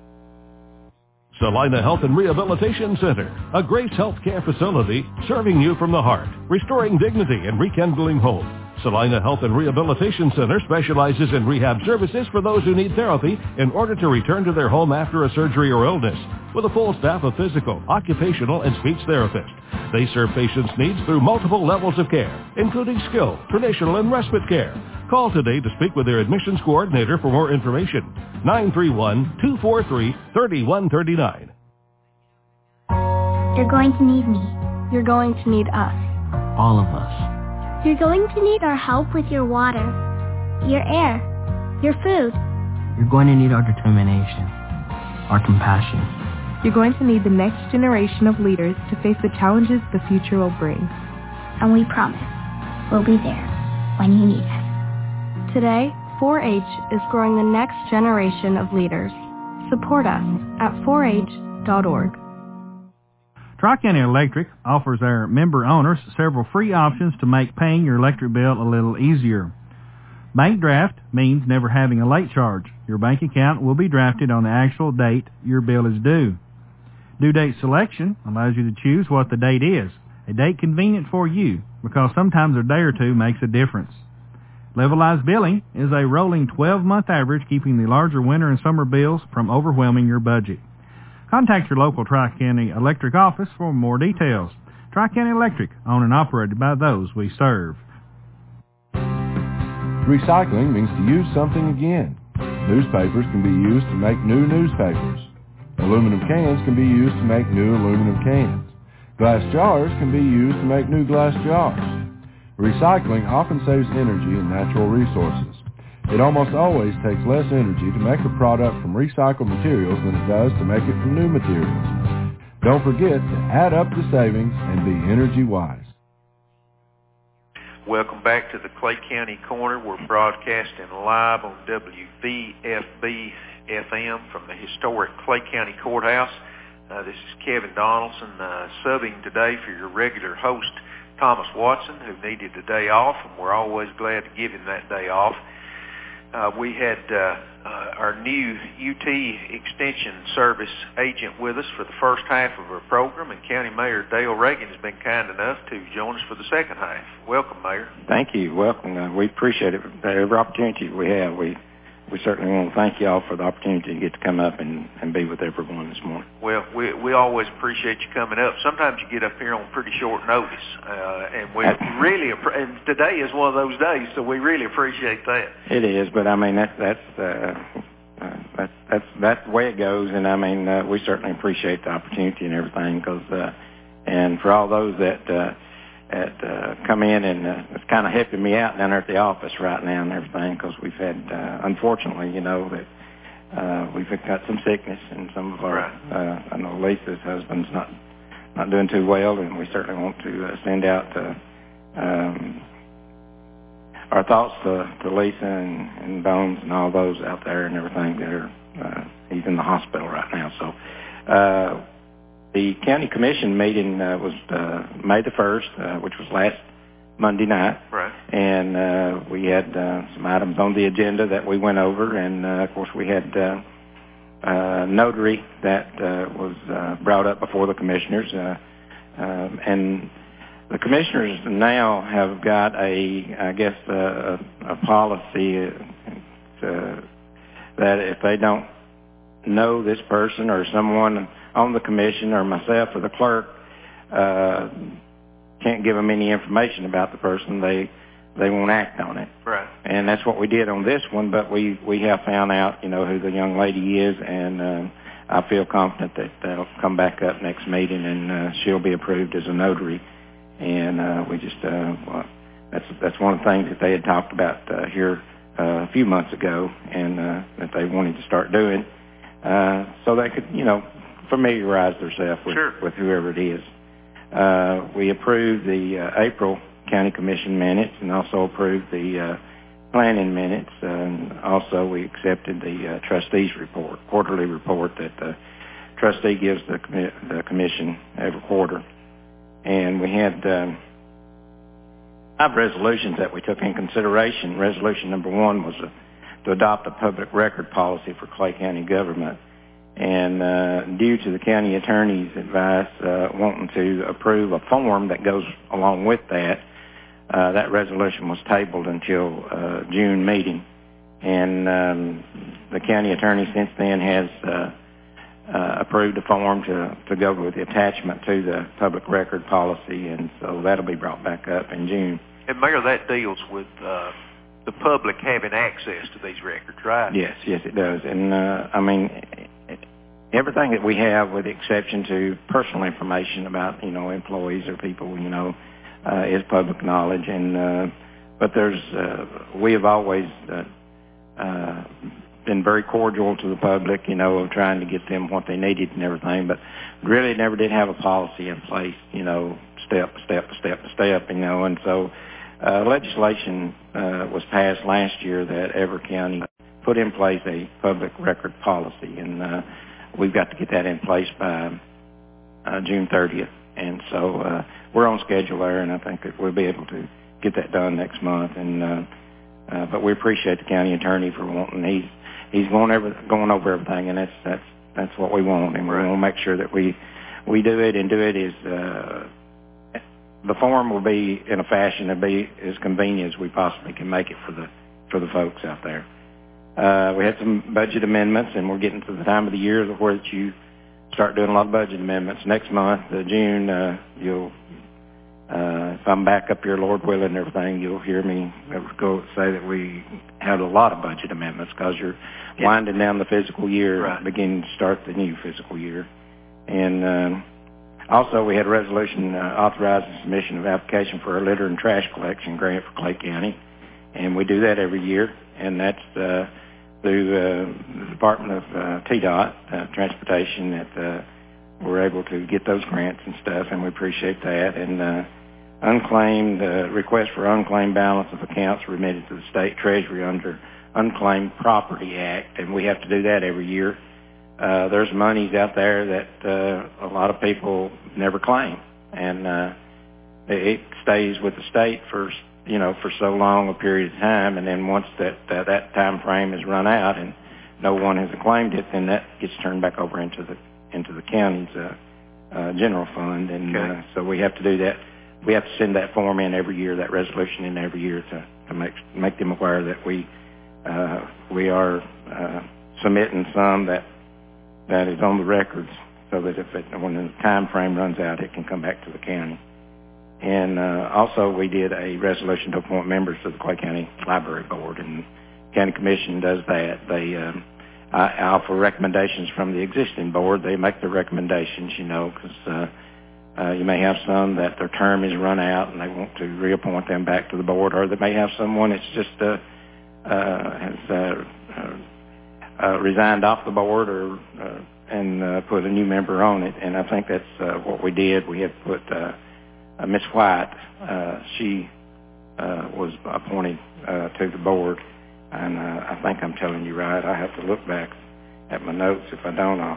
Salina Health and Rehabilitation Center, a Grace Healthcare facility serving you from the heart, restoring dignity and rekindling hope. Salina Health and Rehabilitation Center specializes in rehab services for those who need therapy in order to return to their home after a surgery or illness, with a full staff of physical, occupational, and speech therapists. They serve patients' needs through multiple levels of care, including skilled, traditional, and respite care. Call today to speak with their admissions coordinator for more information. nine three one, two four three, three one three nine. You're going to need me. You're going to need us. All of us. You're going to need our help with your water, your air, your food. You're going to need our determination, our compassion. You're going to need the next generation of leaders to face the challenges the future will bring. And we promise we'll be there when you need us. Today, four H is growing the next generation of leaders. Support us at four H dot org. Tri-County Electric offers our member owners several free options to make paying your electric bill a little easier. Bank draft means never having a late charge. Your bank account will be drafted on the actual date your bill is due. Due date selection allows you to choose what the date is, a date convenient for you, because sometimes a day or two makes a difference. Levelized billing is a rolling twelve-month average, keeping the larger winter and summer bills from overwhelming your budget. Contact your local Tri-County Electric office for more details. Tri-County Electric, owned and operated by those we serve. Recycling means to use something again. Newspapers can be used to make new newspapers. Aluminum cans can be used to make new aluminum cans. Glass jars can be used to make new glass jars. Recycling often saves energy and natural resources. It almost always takes less energy to make a product from recycled materials than it does to make it from new materials. Don't forget to add up the savings and be energy wise. Welcome back to the Clay County Corner. We're broadcasting live on W V F B F M from the historic Clay County Courthouse. Uh, this is Kevin Donaldson uh, subbing today for your regular host, Thomas Watson, who needed a day off, and we're always glad to give him that day off. Uh, we had uh, uh, our new U T Extension Service agent with us for the first half of our program, and County Mayor Dale Reagan has been kind enough to join us for the second half. Welcome, Mayor. Thank you. Welcome. Uh, we appreciate it. Every opportunity we have, we we certainly want to thank you all for the opportunity to get to come up and, and be with everyone this morning. Well, we we always appreciate you coming up. Sometimes you get up here on pretty short notice, uh, and we really and today is one of those days, so we really appreciate that. It is, but I mean that's that's uh, uh, that's that's that's the way it goes, and I mean uh, we certainly appreciate the opportunity and everything, because uh, and for all those that. Uh, At, uh, come in and uh, it's kind of helping me out down there at the office right now and everything, because we've had, uh, unfortunately, you know, that uh, we've got some sickness, and some of our, uh, I know Lisa's husband's not not doing too well, and we certainly want to uh, send out uh, um, our thoughts to, to Lisa and, and Bones and all those out there and everything that are, uh, he's in the hospital right now. So, uh, the county commission meeting uh, was uh, May the first, uh, which was last Monday night. Right. And uh, we had uh, some items on the agenda that we went over. And, uh, of course, we had uh, uh, notary that uh, was uh, brought up before the commissioners. Uh, um, and the commissioners now have got a, I guess, a, a policy to, that if they don't know this person or someone on the commission or myself or the clerk uh, can't give them any information about the person, they they won't act on it. Right. And that's what we did on this one, but we, we have found out, you know, who the young lady is, and uh, I feel confident that that'll come back up next meeting, and uh, she'll be approved as a notary. And uh, we just, uh, well, that's that's one of the things that they had talked about uh, here uh, a few months ago, and uh, that they wanted to start doing, uh, so they could, you know, familiarize themselves with, sure. with whoever it is. Uh, we approved the uh, April County Commission minutes, and also approved the uh, planning minutes, and also we accepted the uh, trustees report, quarterly report that the trustee gives the, commi- the commission every quarter. And we had um, five resolutions that we took in consideration. Resolution number one was a, to adopt a public record policy for Clay County government. And uh, due to the county attorney's advice, uh, wanting to approve a form that goes along with that, uh, that resolution was tabled until uh, June meeting. And um, the county attorney since then has uh, uh, approved a form to, to go with the attachment to the public record policy, and so that'll be brought back up in June. And Mayor, that deals with uh, the public having access to these records, right? Yes, yes, it does. And, uh, I mean, everything that we have, with the exception to personal information about, you know, employees or people, you know, uh, is public knowledge. And uh, but there's, uh, we have always uh, uh, been very cordial to the public, you know, of trying to get them what they needed and everything, but really never did have a policy in place, you know, step, step, step, step, you know, and so uh, legislation uh, was passed last year that Everett County put in place a public record policy, and uh, we've got to get that in place by uh, June thirtieth, and so uh, we're on schedule there, and I think that we'll be able to get that done next month, and uh, uh, but we appreciate the county attorney for wanting, he's he's going over going over everything, and that's that's that's what we want, and we want to make sure that we we do it and do it as uh, the form will be in a fashion to be as convenient as we possibly can make it for the for the folks out there. Uh, we had some budget amendments, and we're getting to the time of the year where you start doing a lot of budget amendments. Next month, uh, June, uh, you'll, uh, if I'm back up here, Lord willing, and everything, you'll hear me go say that we had a lot of budget amendments because you're yeah. winding down the fiscal year, right. beginning to start the new fiscal year. And um, also, we had a resolution uh, authorizing submission of application for a litter and trash collection grant for Clay County, and we do that every year, and that's uh, through uh, the Department of uh, T DOT, uh, Transportation, that uh, we're able to get those grants and stuff, and we appreciate that. And uh, unclaimed uh, request for unclaimed balance of accounts remitted to the state treasury under Unclaimed Property Act, and we have to do that every year. Uh, there's monies out there that uh, a lot of people never claim, and uh, it stays with the state for you know, for so long a period of time, and then once that uh, that time frame is run out and no one has claimed it, then that gets turned back over into the into the county's uh, uh, general fund, and okay. uh, so we have to do that. We have to send that form in every year, that resolution in every year to, to make make them aware that we uh, we are uh, submitting some that that is on the records, so that if it, when the time frame runs out, it can come back to the county. And uh, also we did a resolution to appoint members to the Clay County Library Board, and the County Commission does that. They um, I offer recommendations from the existing board. They make the recommendations, you know, because uh, uh, you may have some that their term is run out and they want to reappoint them back to the board, or they may have someone that's just uh, uh, has uh, uh, uh, resigned off the board or uh, and uh, put a new member on it. And I think that's uh, what we did. We had put uh, Uh, Miss White, uh, she uh, was appointed uh, to the board, and uh, I think I'm telling you right. I have to look back at my notes. If I don't, I'll,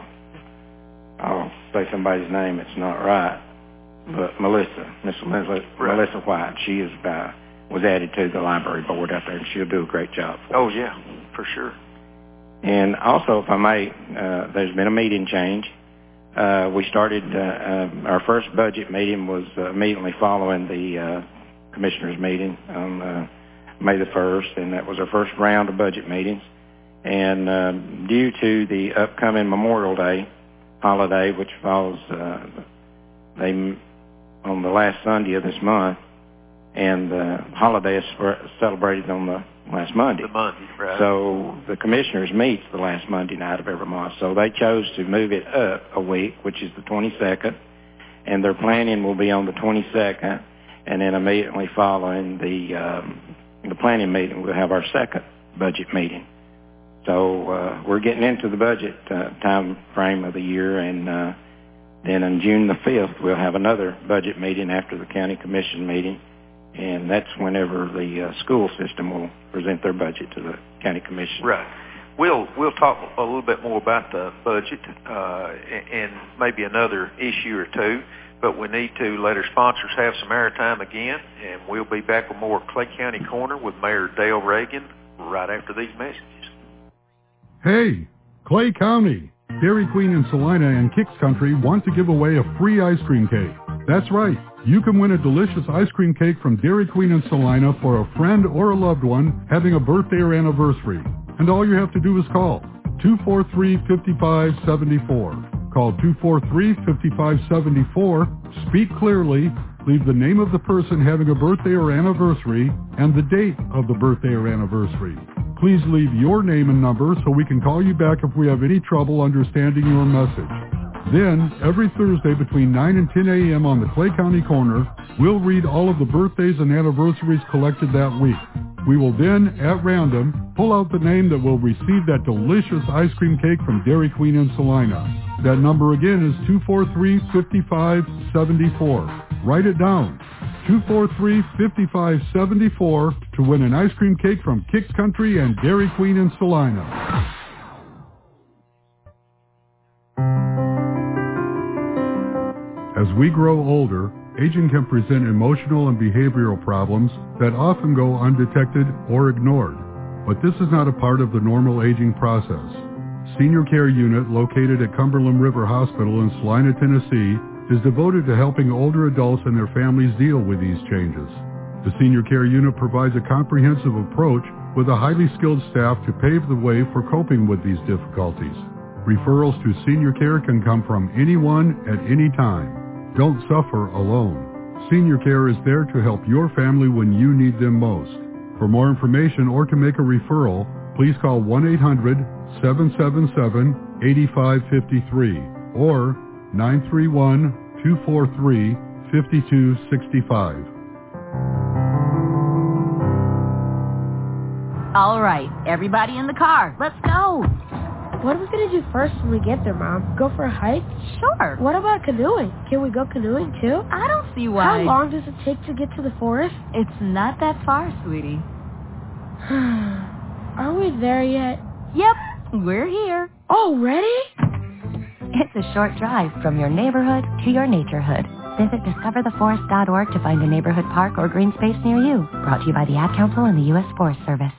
I'll say somebody's name that's not right. But Melissa, Miss Melissa, right. Melissa White, she is uh, was added to the library board out there, and she'll do a great job for Oh, us. yeah, for sure. And also, if I may, uh, there's been a meeting change. Uh, we started, uh, uh, our first budget meeting was uh, immediately following the uh, commissioners meeting on uh, May the first, and that was our first round of budget meetings. And uh, due to the upcoming Memorial Day holiday, which falls uh, they, on the last Sunday of this month, and the holiday is celebrated on the last Monday. The Monday, right. So the commissioners meets the last Monday night of every month. So they chose to move it up a week, which is the twenty-second, and their planning will be on the twenty-second, and then immediately following the um, the planning meeting, we'll have our second budget meeting. So uh, we're getting into the budget uh, time frame of the year, and uh, then on June the fifth, we'll have another budget meeting after the county commission meeting. And that's whenever the uh, school system will present their budget to the county commission. Right. We'll we'll talk a little bit more about the budget uh, and maybe another issue or two, but we need to let our sponsors have some airtime again, and we'll be back with more Clay County Corner with Mayor Dale Reagan right after these messages. Hey, Clay County, Dairy Queen in Salina and Kicks Country want to give away a free ice cream cake. That's right. You can win a delicious ice cream cake from Dairy Queen in Salina for a friend or a loved one having a birthday or anniversary. And all you have to do is call two four three, five five seven four. Call two four three, five five seven four, speak clearly, leave the name of the person having a birthday or anniversary, and the date of the birthday or anniversary. Please leave your name and number so we can call you back if we have any trouble understanding your message. Then, every Thursday between nine and ten a.m. on the Clay County Corner, we'll read all of the birthdays and anniversaries collected that week. We will then, at random, pull out the name that will receive that delicious ice cream cake from Dairy Queen in Salina. That number again is two four three, five five seven four. Write it down. two four three, five five seven four to win an ice cream cake from Kicks Country and Dairy Queen in Salina. As we grow older, aging can present emotional and behavioral problems that often go undetected or ignored. But this is not a part of the normal aging process. Senior Care Unit, located at Cumberland River Hospital in Salina, Tennessee, is devoted to helping older adults and their families deal with these changes. The Senior Care Unit provides a comprehensive approach with a highly skilled staff to pave the way for coping with these difficulties. Referrals to Senior Care can come from anyone at any time. Don't suffer alone. Senior Care is there to help your family when you need them most. For more information or to make a referral, please call one eight hundred, seven seven seven, eight five five three or nine three one, two four three, five two six five. All right, everybody in the car, let's go. What are we going to do first when we get there, Mom? Go for a hike? Sure. What about canoeing? Can we go canoeing, too? I don't see why. How long does it take to get to the forest? It's not that far, sweetie. Are we there yet? Yep, we're here. Already? It's a short drive from your neighborhood to your naturehood. Visit discover the forest dot org to find a neighborhood park or green space near you. Brought to you by the Ad Council and the U S Forest Service.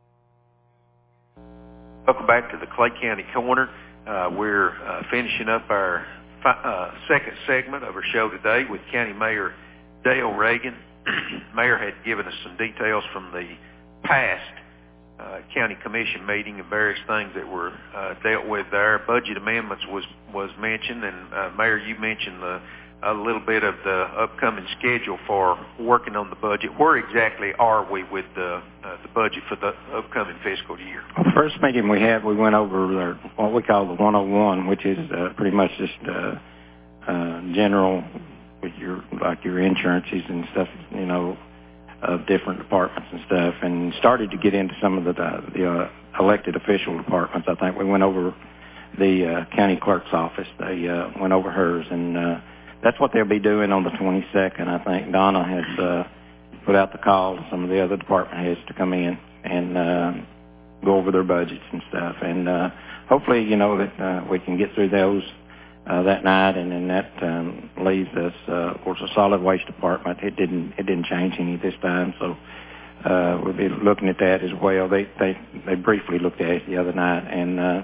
Welcome back to the Clay County Corner. Uh, we're uh, finishing up our fi- uh, second segment of our show today with County Mayor Dale Reagan. Mayor had given us some details from the past uh, County Commission meeting and various things that were uh, dealt with there. Budget amendments was, was mentioned, and uh, Mayor, you mentioned the a little bit of the upcoming schedule for working on the budget. Where exactly are we with the uh, the budget for the upcoming fiscal year? Well, the first meeting we had, we went over uh, what we call the one oh one, which is uh, pretty much just uh, uh, general with your like your insurances and stuff, you know, of different departments and stuff, and started to get into some of the uh, the uh, elected official departments. I think we went over the uh, county clerk's office. They uh, went over hers, and uh, that's what they'll be doing on the twenty-second. I think Donna has uh, put out the call to some of the other department heads to come in and uh, go over their budgets and stuff. And uh, hopefully, you know, that uh, we can get through those uh, that night, and then that um, leaves us, uh, of course, a solid waste department. It didn't it didn't change any this time, so uh, we'll be looking at that as well. They they they briefly looked at it the other night, and uh,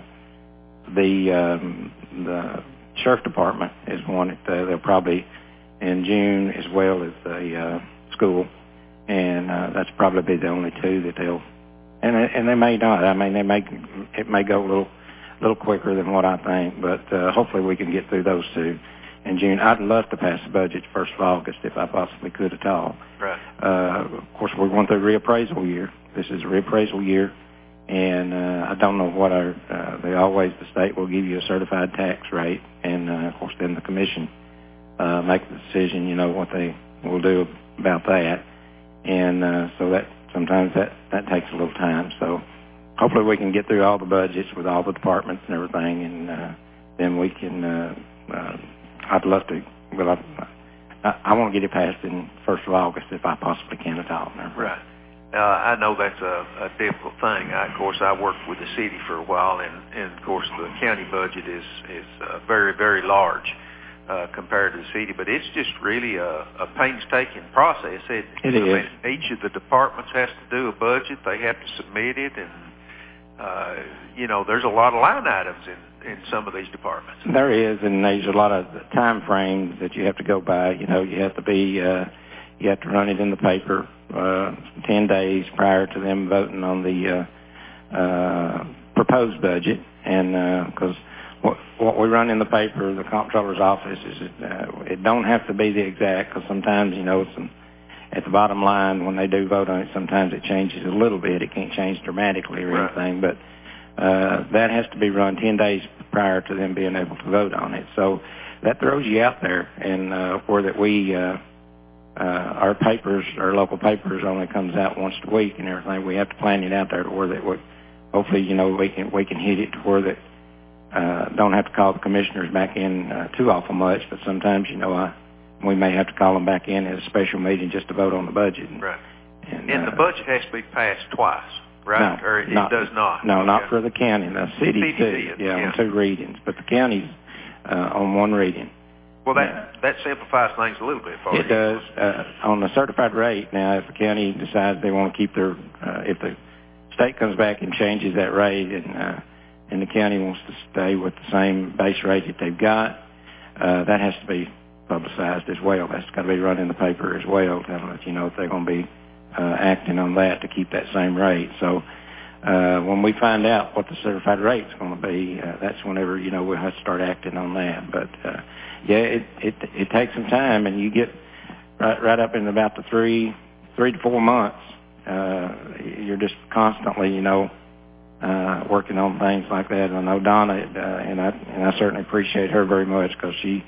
the um, the Sheriff Department is one that uh, they'll probably in June, as well as the uh, school, and uh, that's probably be the only two that they'll, and and they may not. I mean, they may it may go a little little quicker than what I think, but uh, hopefully we can get through those two in June. I'd love to pass the budget first of August if I possibly could at all. Right. Uh, of course, we're going through reappraisal year. This is a reappraisal year. And uh, I don't know what our, uh, they always, the state will give you a certified tax rate. And, uh, of course, then the commission uh, make the decision, you know, what they will do about that. And uh, so that sometimes that, that takes a little time. So hopefully we can get through all the budgets with all the departments and everything. And uh, then we can, uh, uh, I'd love to, but I, I, I want to get it passed in first of August if I possibly can at all. Right. Uh, I know that's a, a difficult thing. I, of course, I worked with the city for a while, and, and of course, the county budget is is uh, very, very large uh, compared to the city. But it's just really a, a painstaking process. It, it I is. Mean, each of the departments has to do a budget. They have to submit it, and uh, you know, there's a lot of line items in, in some of these departments. There is, and there's a lot of time frames that you have to go by. You know, you have to be, uh, you have to run it in the paper uh, ten days prior to them voting on the uh, uh, proposed budget, and because uh, what, what we run in the paper, the comptroller's office, is uh, it don't have to be the exact, because sometimes, you know, some, at the bottom line, when they do vote on it, sometimes it changes a little bit. It can't change dramatically or right. anything, but uh, that has to be run ten days prior to them being able to vote on it. So that throws you out there, and uh, where that we, uh, uh, our papers, our local papers only comes out once a week and everything. We have to plan it out there to where that we, hopefully, you know, we can we can hit it to where that uh, don't have to call the commissioners back in uh, too awful much. But sometimes, you know, I, we may have to call them back in at a special meeting just to vote on the budget. Right. And, and uh, the budget has to be passed twice, right? No, or it not, does not. No, okay. not for the county. The city, city too. did, Yeah, yeah, on two readings. But the county's uh, on one reading. Well, that yeah. that simplifies things a little bit for you. It does. Uh, on the certified rate, now, if the county decides they want to keep their, uh, if the state comes back and changes that rate, and uh, and the county wants to stay with the same base rate that they've got, uh, that has to be publicized as well. That's got to be run in the paper as well to let you know if they're going to be uh, acting on that to keep that same rate. So uh, when we find out what the certified rate's going to be, uh, that's whenever, you know, we'll have to start acting on that. But uh, yeah, it, it it takes some time, and you get right, right up in about the three three to four months. Uh, you're just constantly, you know, uh, working on things like that. And I know Donna, uh, and I and I certainly appreciate her very much, because she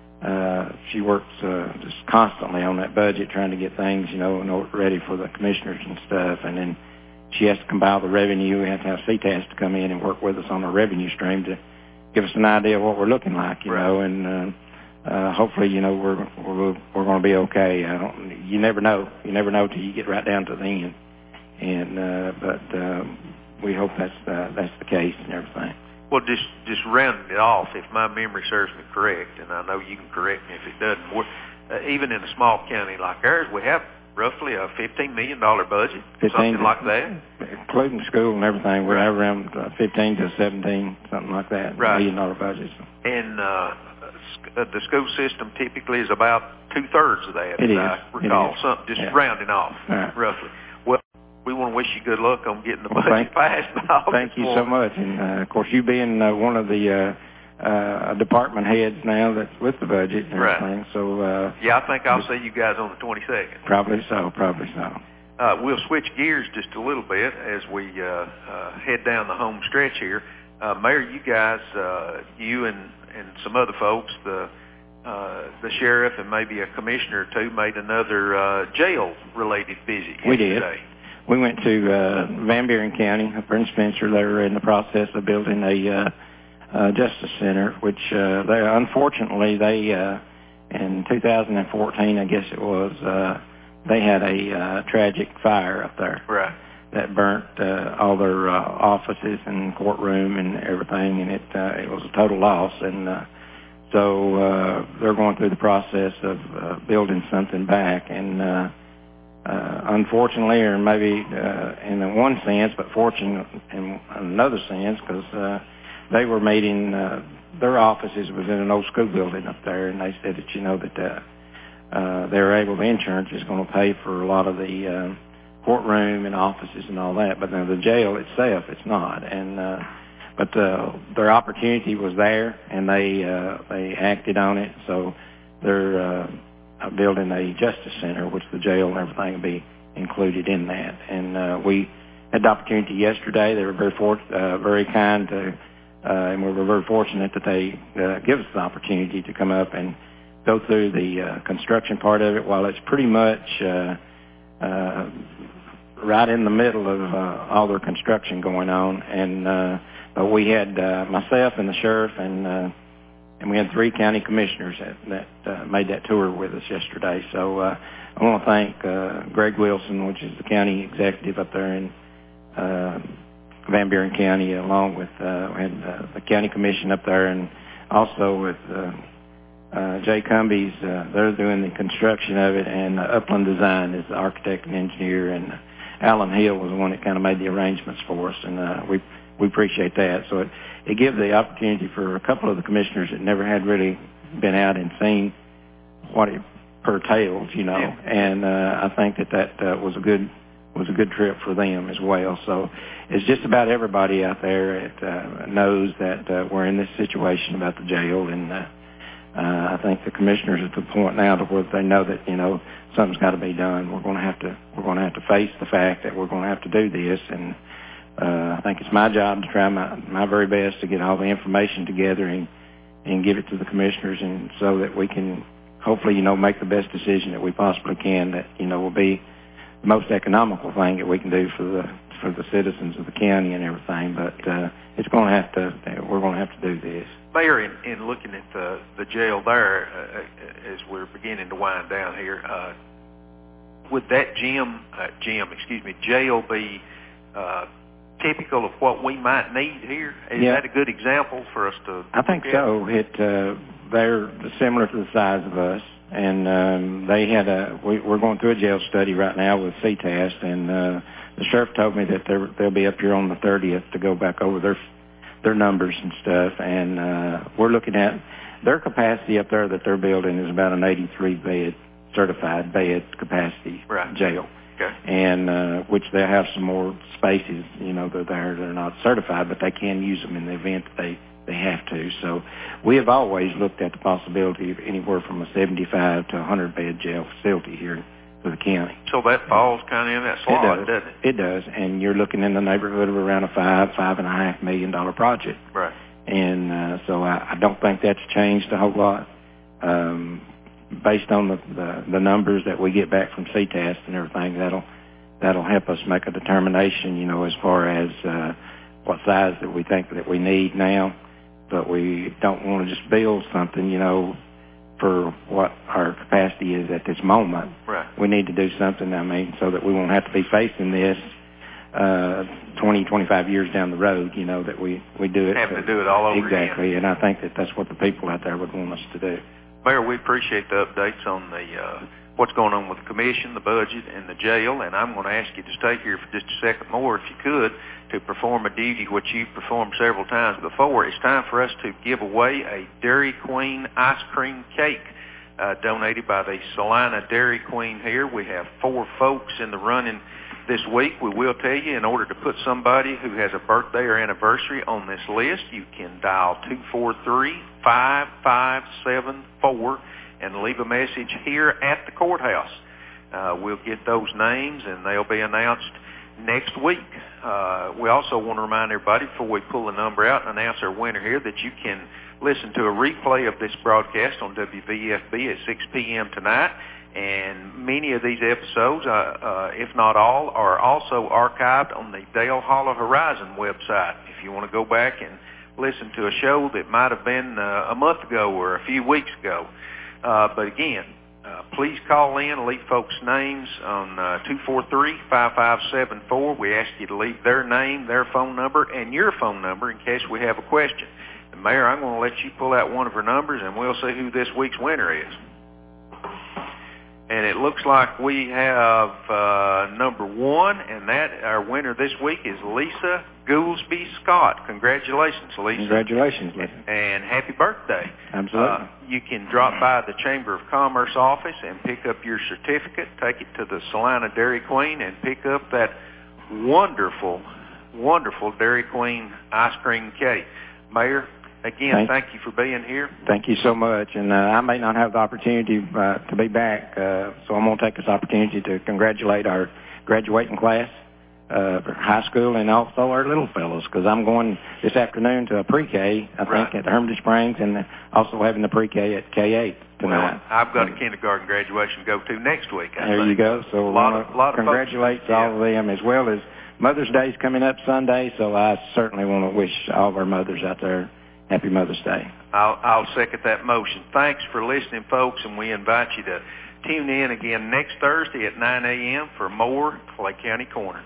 uh, she works uh, just constantly on that budget, trying to get things, you know, ready for the commissioners and stuff. And then she has to compile the revenue. We have to have C T A S to come in and work with us on our revenue stream to give us an idea of what we're looking like, you right. know, and uh, uh, hopefully, you know, we're we're, we're going to be okay. I don't, you never know. You never know till you get right down to the end. And uh, but uh, we hope that's uh, that's the case and everything. Well, just just rounding it off, if my memory serves me correct, and I know you can correct me if it doesn't. We're, uh, even in a small county like ours, we have roughly a fifteen million dollars budget, something to, like that. Including school and everything, we're right. around uh, fifteen to seventeen, something like that, right. million dollar budget. And uh, the school system typically is about two-thirds of that, it as is. I recall, it is. something just yeah. rounding off, right. roughly. Well, we want to wish you good luck on getting the budget well, thank, passed. Thank you morning. so much. And, uh, of course, you being uh, one of the uh, uh, department heads now that's with the budget and right. everything. So, uh, yeah, I think I'll see you guys on the twenty-second. Probably so, probably so. Uh, we'll switch gears just a little bit as we uh, uh, head down the home stretch here. Uh, Mayor, you guys, uh, you and, and some other folks, the uh, the sheriff and maybe a commissioner or two, made another uh, jail-related visit we did. yesterday. We went to uh, Van Buren County, up in Spencer. They were in the process of building a uh, uh, justice center, which uh, they unfortunately they uh, in two thousand fourteen, I guess it was, uh, they had a uh, tragic fire up there. Right. That burnt uh, all their uh, offices and courtroom and everything, and it uh, it was a total loss. And uh, so uh, they're going through the process of uh, building something back. And uh, uh, unfortunately, or maybe uh, in one sense, but fortunate in another sense, because uh, they were meeting, uh, their offices was in an old school building up there, and they said that, you know, that uh, uh, they were able, the insurance is going to pay for a lot of the uh, courtroom and offices and all that, but now the jail itself, it's not. And uh, but uh, their opportunity was there, and they uh, they acted on it. So they're uh, building a justice center, which the jail and everything will be included in that. And uh, we had the opportunity yesterday. They were very for, uh, very kind to, uh, and we were very fortunate that they uh, give us the opportunity to come up and go through the uh, construction part of it. While it's pretty much uh, uh, right in the middle of uh, all their construction going on, and uh, but we had uh, myself and the sheriff, and uh, and we had three county commissioners that, that uh, made that tour with us yesterday. So uh, I want to thank uh, Greg Wilson, which is the county executive up there in uh, Van Buren County, along with uh, we had uh, the county commission up there, and also with uh, uh, Jay Cumbies. Uh, they're doing the construction of it, and uh, Upland Design is the architect and engineer, and Alan Hill was the one that kind of made the arrangements for us, and uh, we we appreciate that. So it, it gives the opportunity for a couple of the commissioners that never had really been out and seen what it pertails, you know, yeah. and uh, I think that that uh, was a good was a good trip for them as well. So it's just about everybody out there that uh, knows that uh, we're in this situation about the jail, and uh, uh, I think the commissioners are at the point now to where they know that, you know, something's got to be done. We're going to have to we're going to have to face the fact that we're going to have to do this, and uh, I think it's my job to try my my very best to get all the information together and and give it to the commissioners, and so that we can hopefully, you know, make the best decision that we possibly can that, you know, will be the most economical thing that we can do for the for the citizens of the county and everything. But uh, it's going to have to we're going to have to do this. Mayor, in, in looking at the the jail there, uh, as we're beginning to wind down here, uh, would that gym, uh, gym, excuse me, jail be uh, typical of what we might need here? Is yeah. that a good example for us to? I think so. It uh, they're similar to the size of us, and um, they had a. We, we're going through a jail study right now with C T A S, and uh, the sheriff told me that they're, they'll be up here on the thirtieth to go back over their their numbers and stuff, and uh, we're looking at their capacity up there that they're building is about an eighty-three bed certified bed capacity right. jail. Okay. And uh, which they have some more spaces, you know, that they're they're not certified, but they can use them in the event that they, they have to. So we have always looked at the possibility of anywhere from a seventy-five to one hundred bed jail facility here for the county. So that falls kind of in that slot, it does. doesn't it? It does, and you're looking in the neighborhood of around a five, five and a half million dollar project. Right. And uh, so I, I don't think that's changed a whole lot. Um, based on the, the the numbers that we get back from C T A S and everything, that'll that'll help us make a determination, you know, as far as uh, what size that we think that we need now. But we don't want to just build something, you know, for what our capacity is at this moment. Right. We need to do something, I mean, so that we won't have to be facing this uh, twenty, twenty-five years down the road, you know, that we, we do it. Having to do it all over exactly, again. Exactly, and I think that that's what the people out there would want us to do. Mayor, we appreciate the updates on the uh, what's going on with the commission, the budget, and the jail, and I'm going to ask you to stay here for just a second more, if you could, to perform a duty which you've performed several times before. It's time for us to give away a Dairy Queen ice cream cake uh, donated by the Salina Dairy Queen here. We have four folks in the running this week. We will tell you, in order to put somebody who has a birthday or anniversary on this list, you can dial two four three, five five seven four and leave a message here at the courthouse. Uh, we'll get those names, and they'll be announced next week. Uh, we also want to remind everybody, before we pull the number out and announce our winner here, that you can listen to a replay of this broadcast on W V F B at six p.m. tonight. And many of these episodes, uh, uh, if not all, are also archived on the Dale Hollow Horizon website. If you want to go back and listen to a show that might have been uh, a month ago or a few weeks ago. Uh, but again, uh, please call in, leave folks' names on uh, two four three, five five seven four. We ask you to leave their name, their phone number, and your phone number in case we have a question. And Mayor, I'm going to let you pull out one of her numbers, and we'll see who this week's winner is. And it looks like we have uh, number one, and that our winner this week is Lisa Goolsby Scott. Congratulations, Lisa. Congratulations, Lisa. And happy birthday. Absolutely. Uh, you can drop by the Chamber of Commerce office and pick up your certificate, take it to the Salina Dairy Queen, and pick up that wonderful, wonderful Dairy Queen ice cream cake. Mayor, again, thank, thank you for being here. Thank you so much. And uh, I may not have the opportunity uh, to be back, uh, so I'm going to take this opportunity to congratulate our graduating class uh, for high school and also our little fellows, because I'm going this afternoon to a pre-K, I right. think, at Hermitage Springs, and also having the pre-K at K eight tonight. Well, I've got a kindergarten graduation to go to next week, I There think. you go. So a lot of, lot of congratulate folks, all yeah. of them, as well as Mother's Day is coming up Sunday, so I certainly want to wish all of our mothers out there Happy Mother's Day. I'll, I'll second that motion. Thanks for listening, folks, and we invite you to tune in again next Thursday at nine a.m. for more Clay County Corner.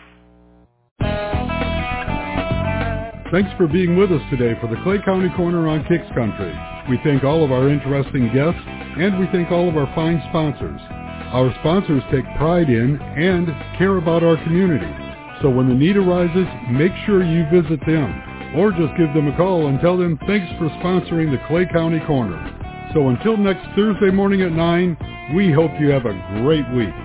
Thanks for being with us today for the Clay County Corner on Kicks Country. We thank all of our interesting guests, and we thank all of our fine sponsors. Our sponsors take pride in and care about our community. So when the need arises, make sure you visit them, or just give them a call and tell them thanks for sponsoring the Clay County Corner. So until next Thursday morning at nine, we hope you have a great week.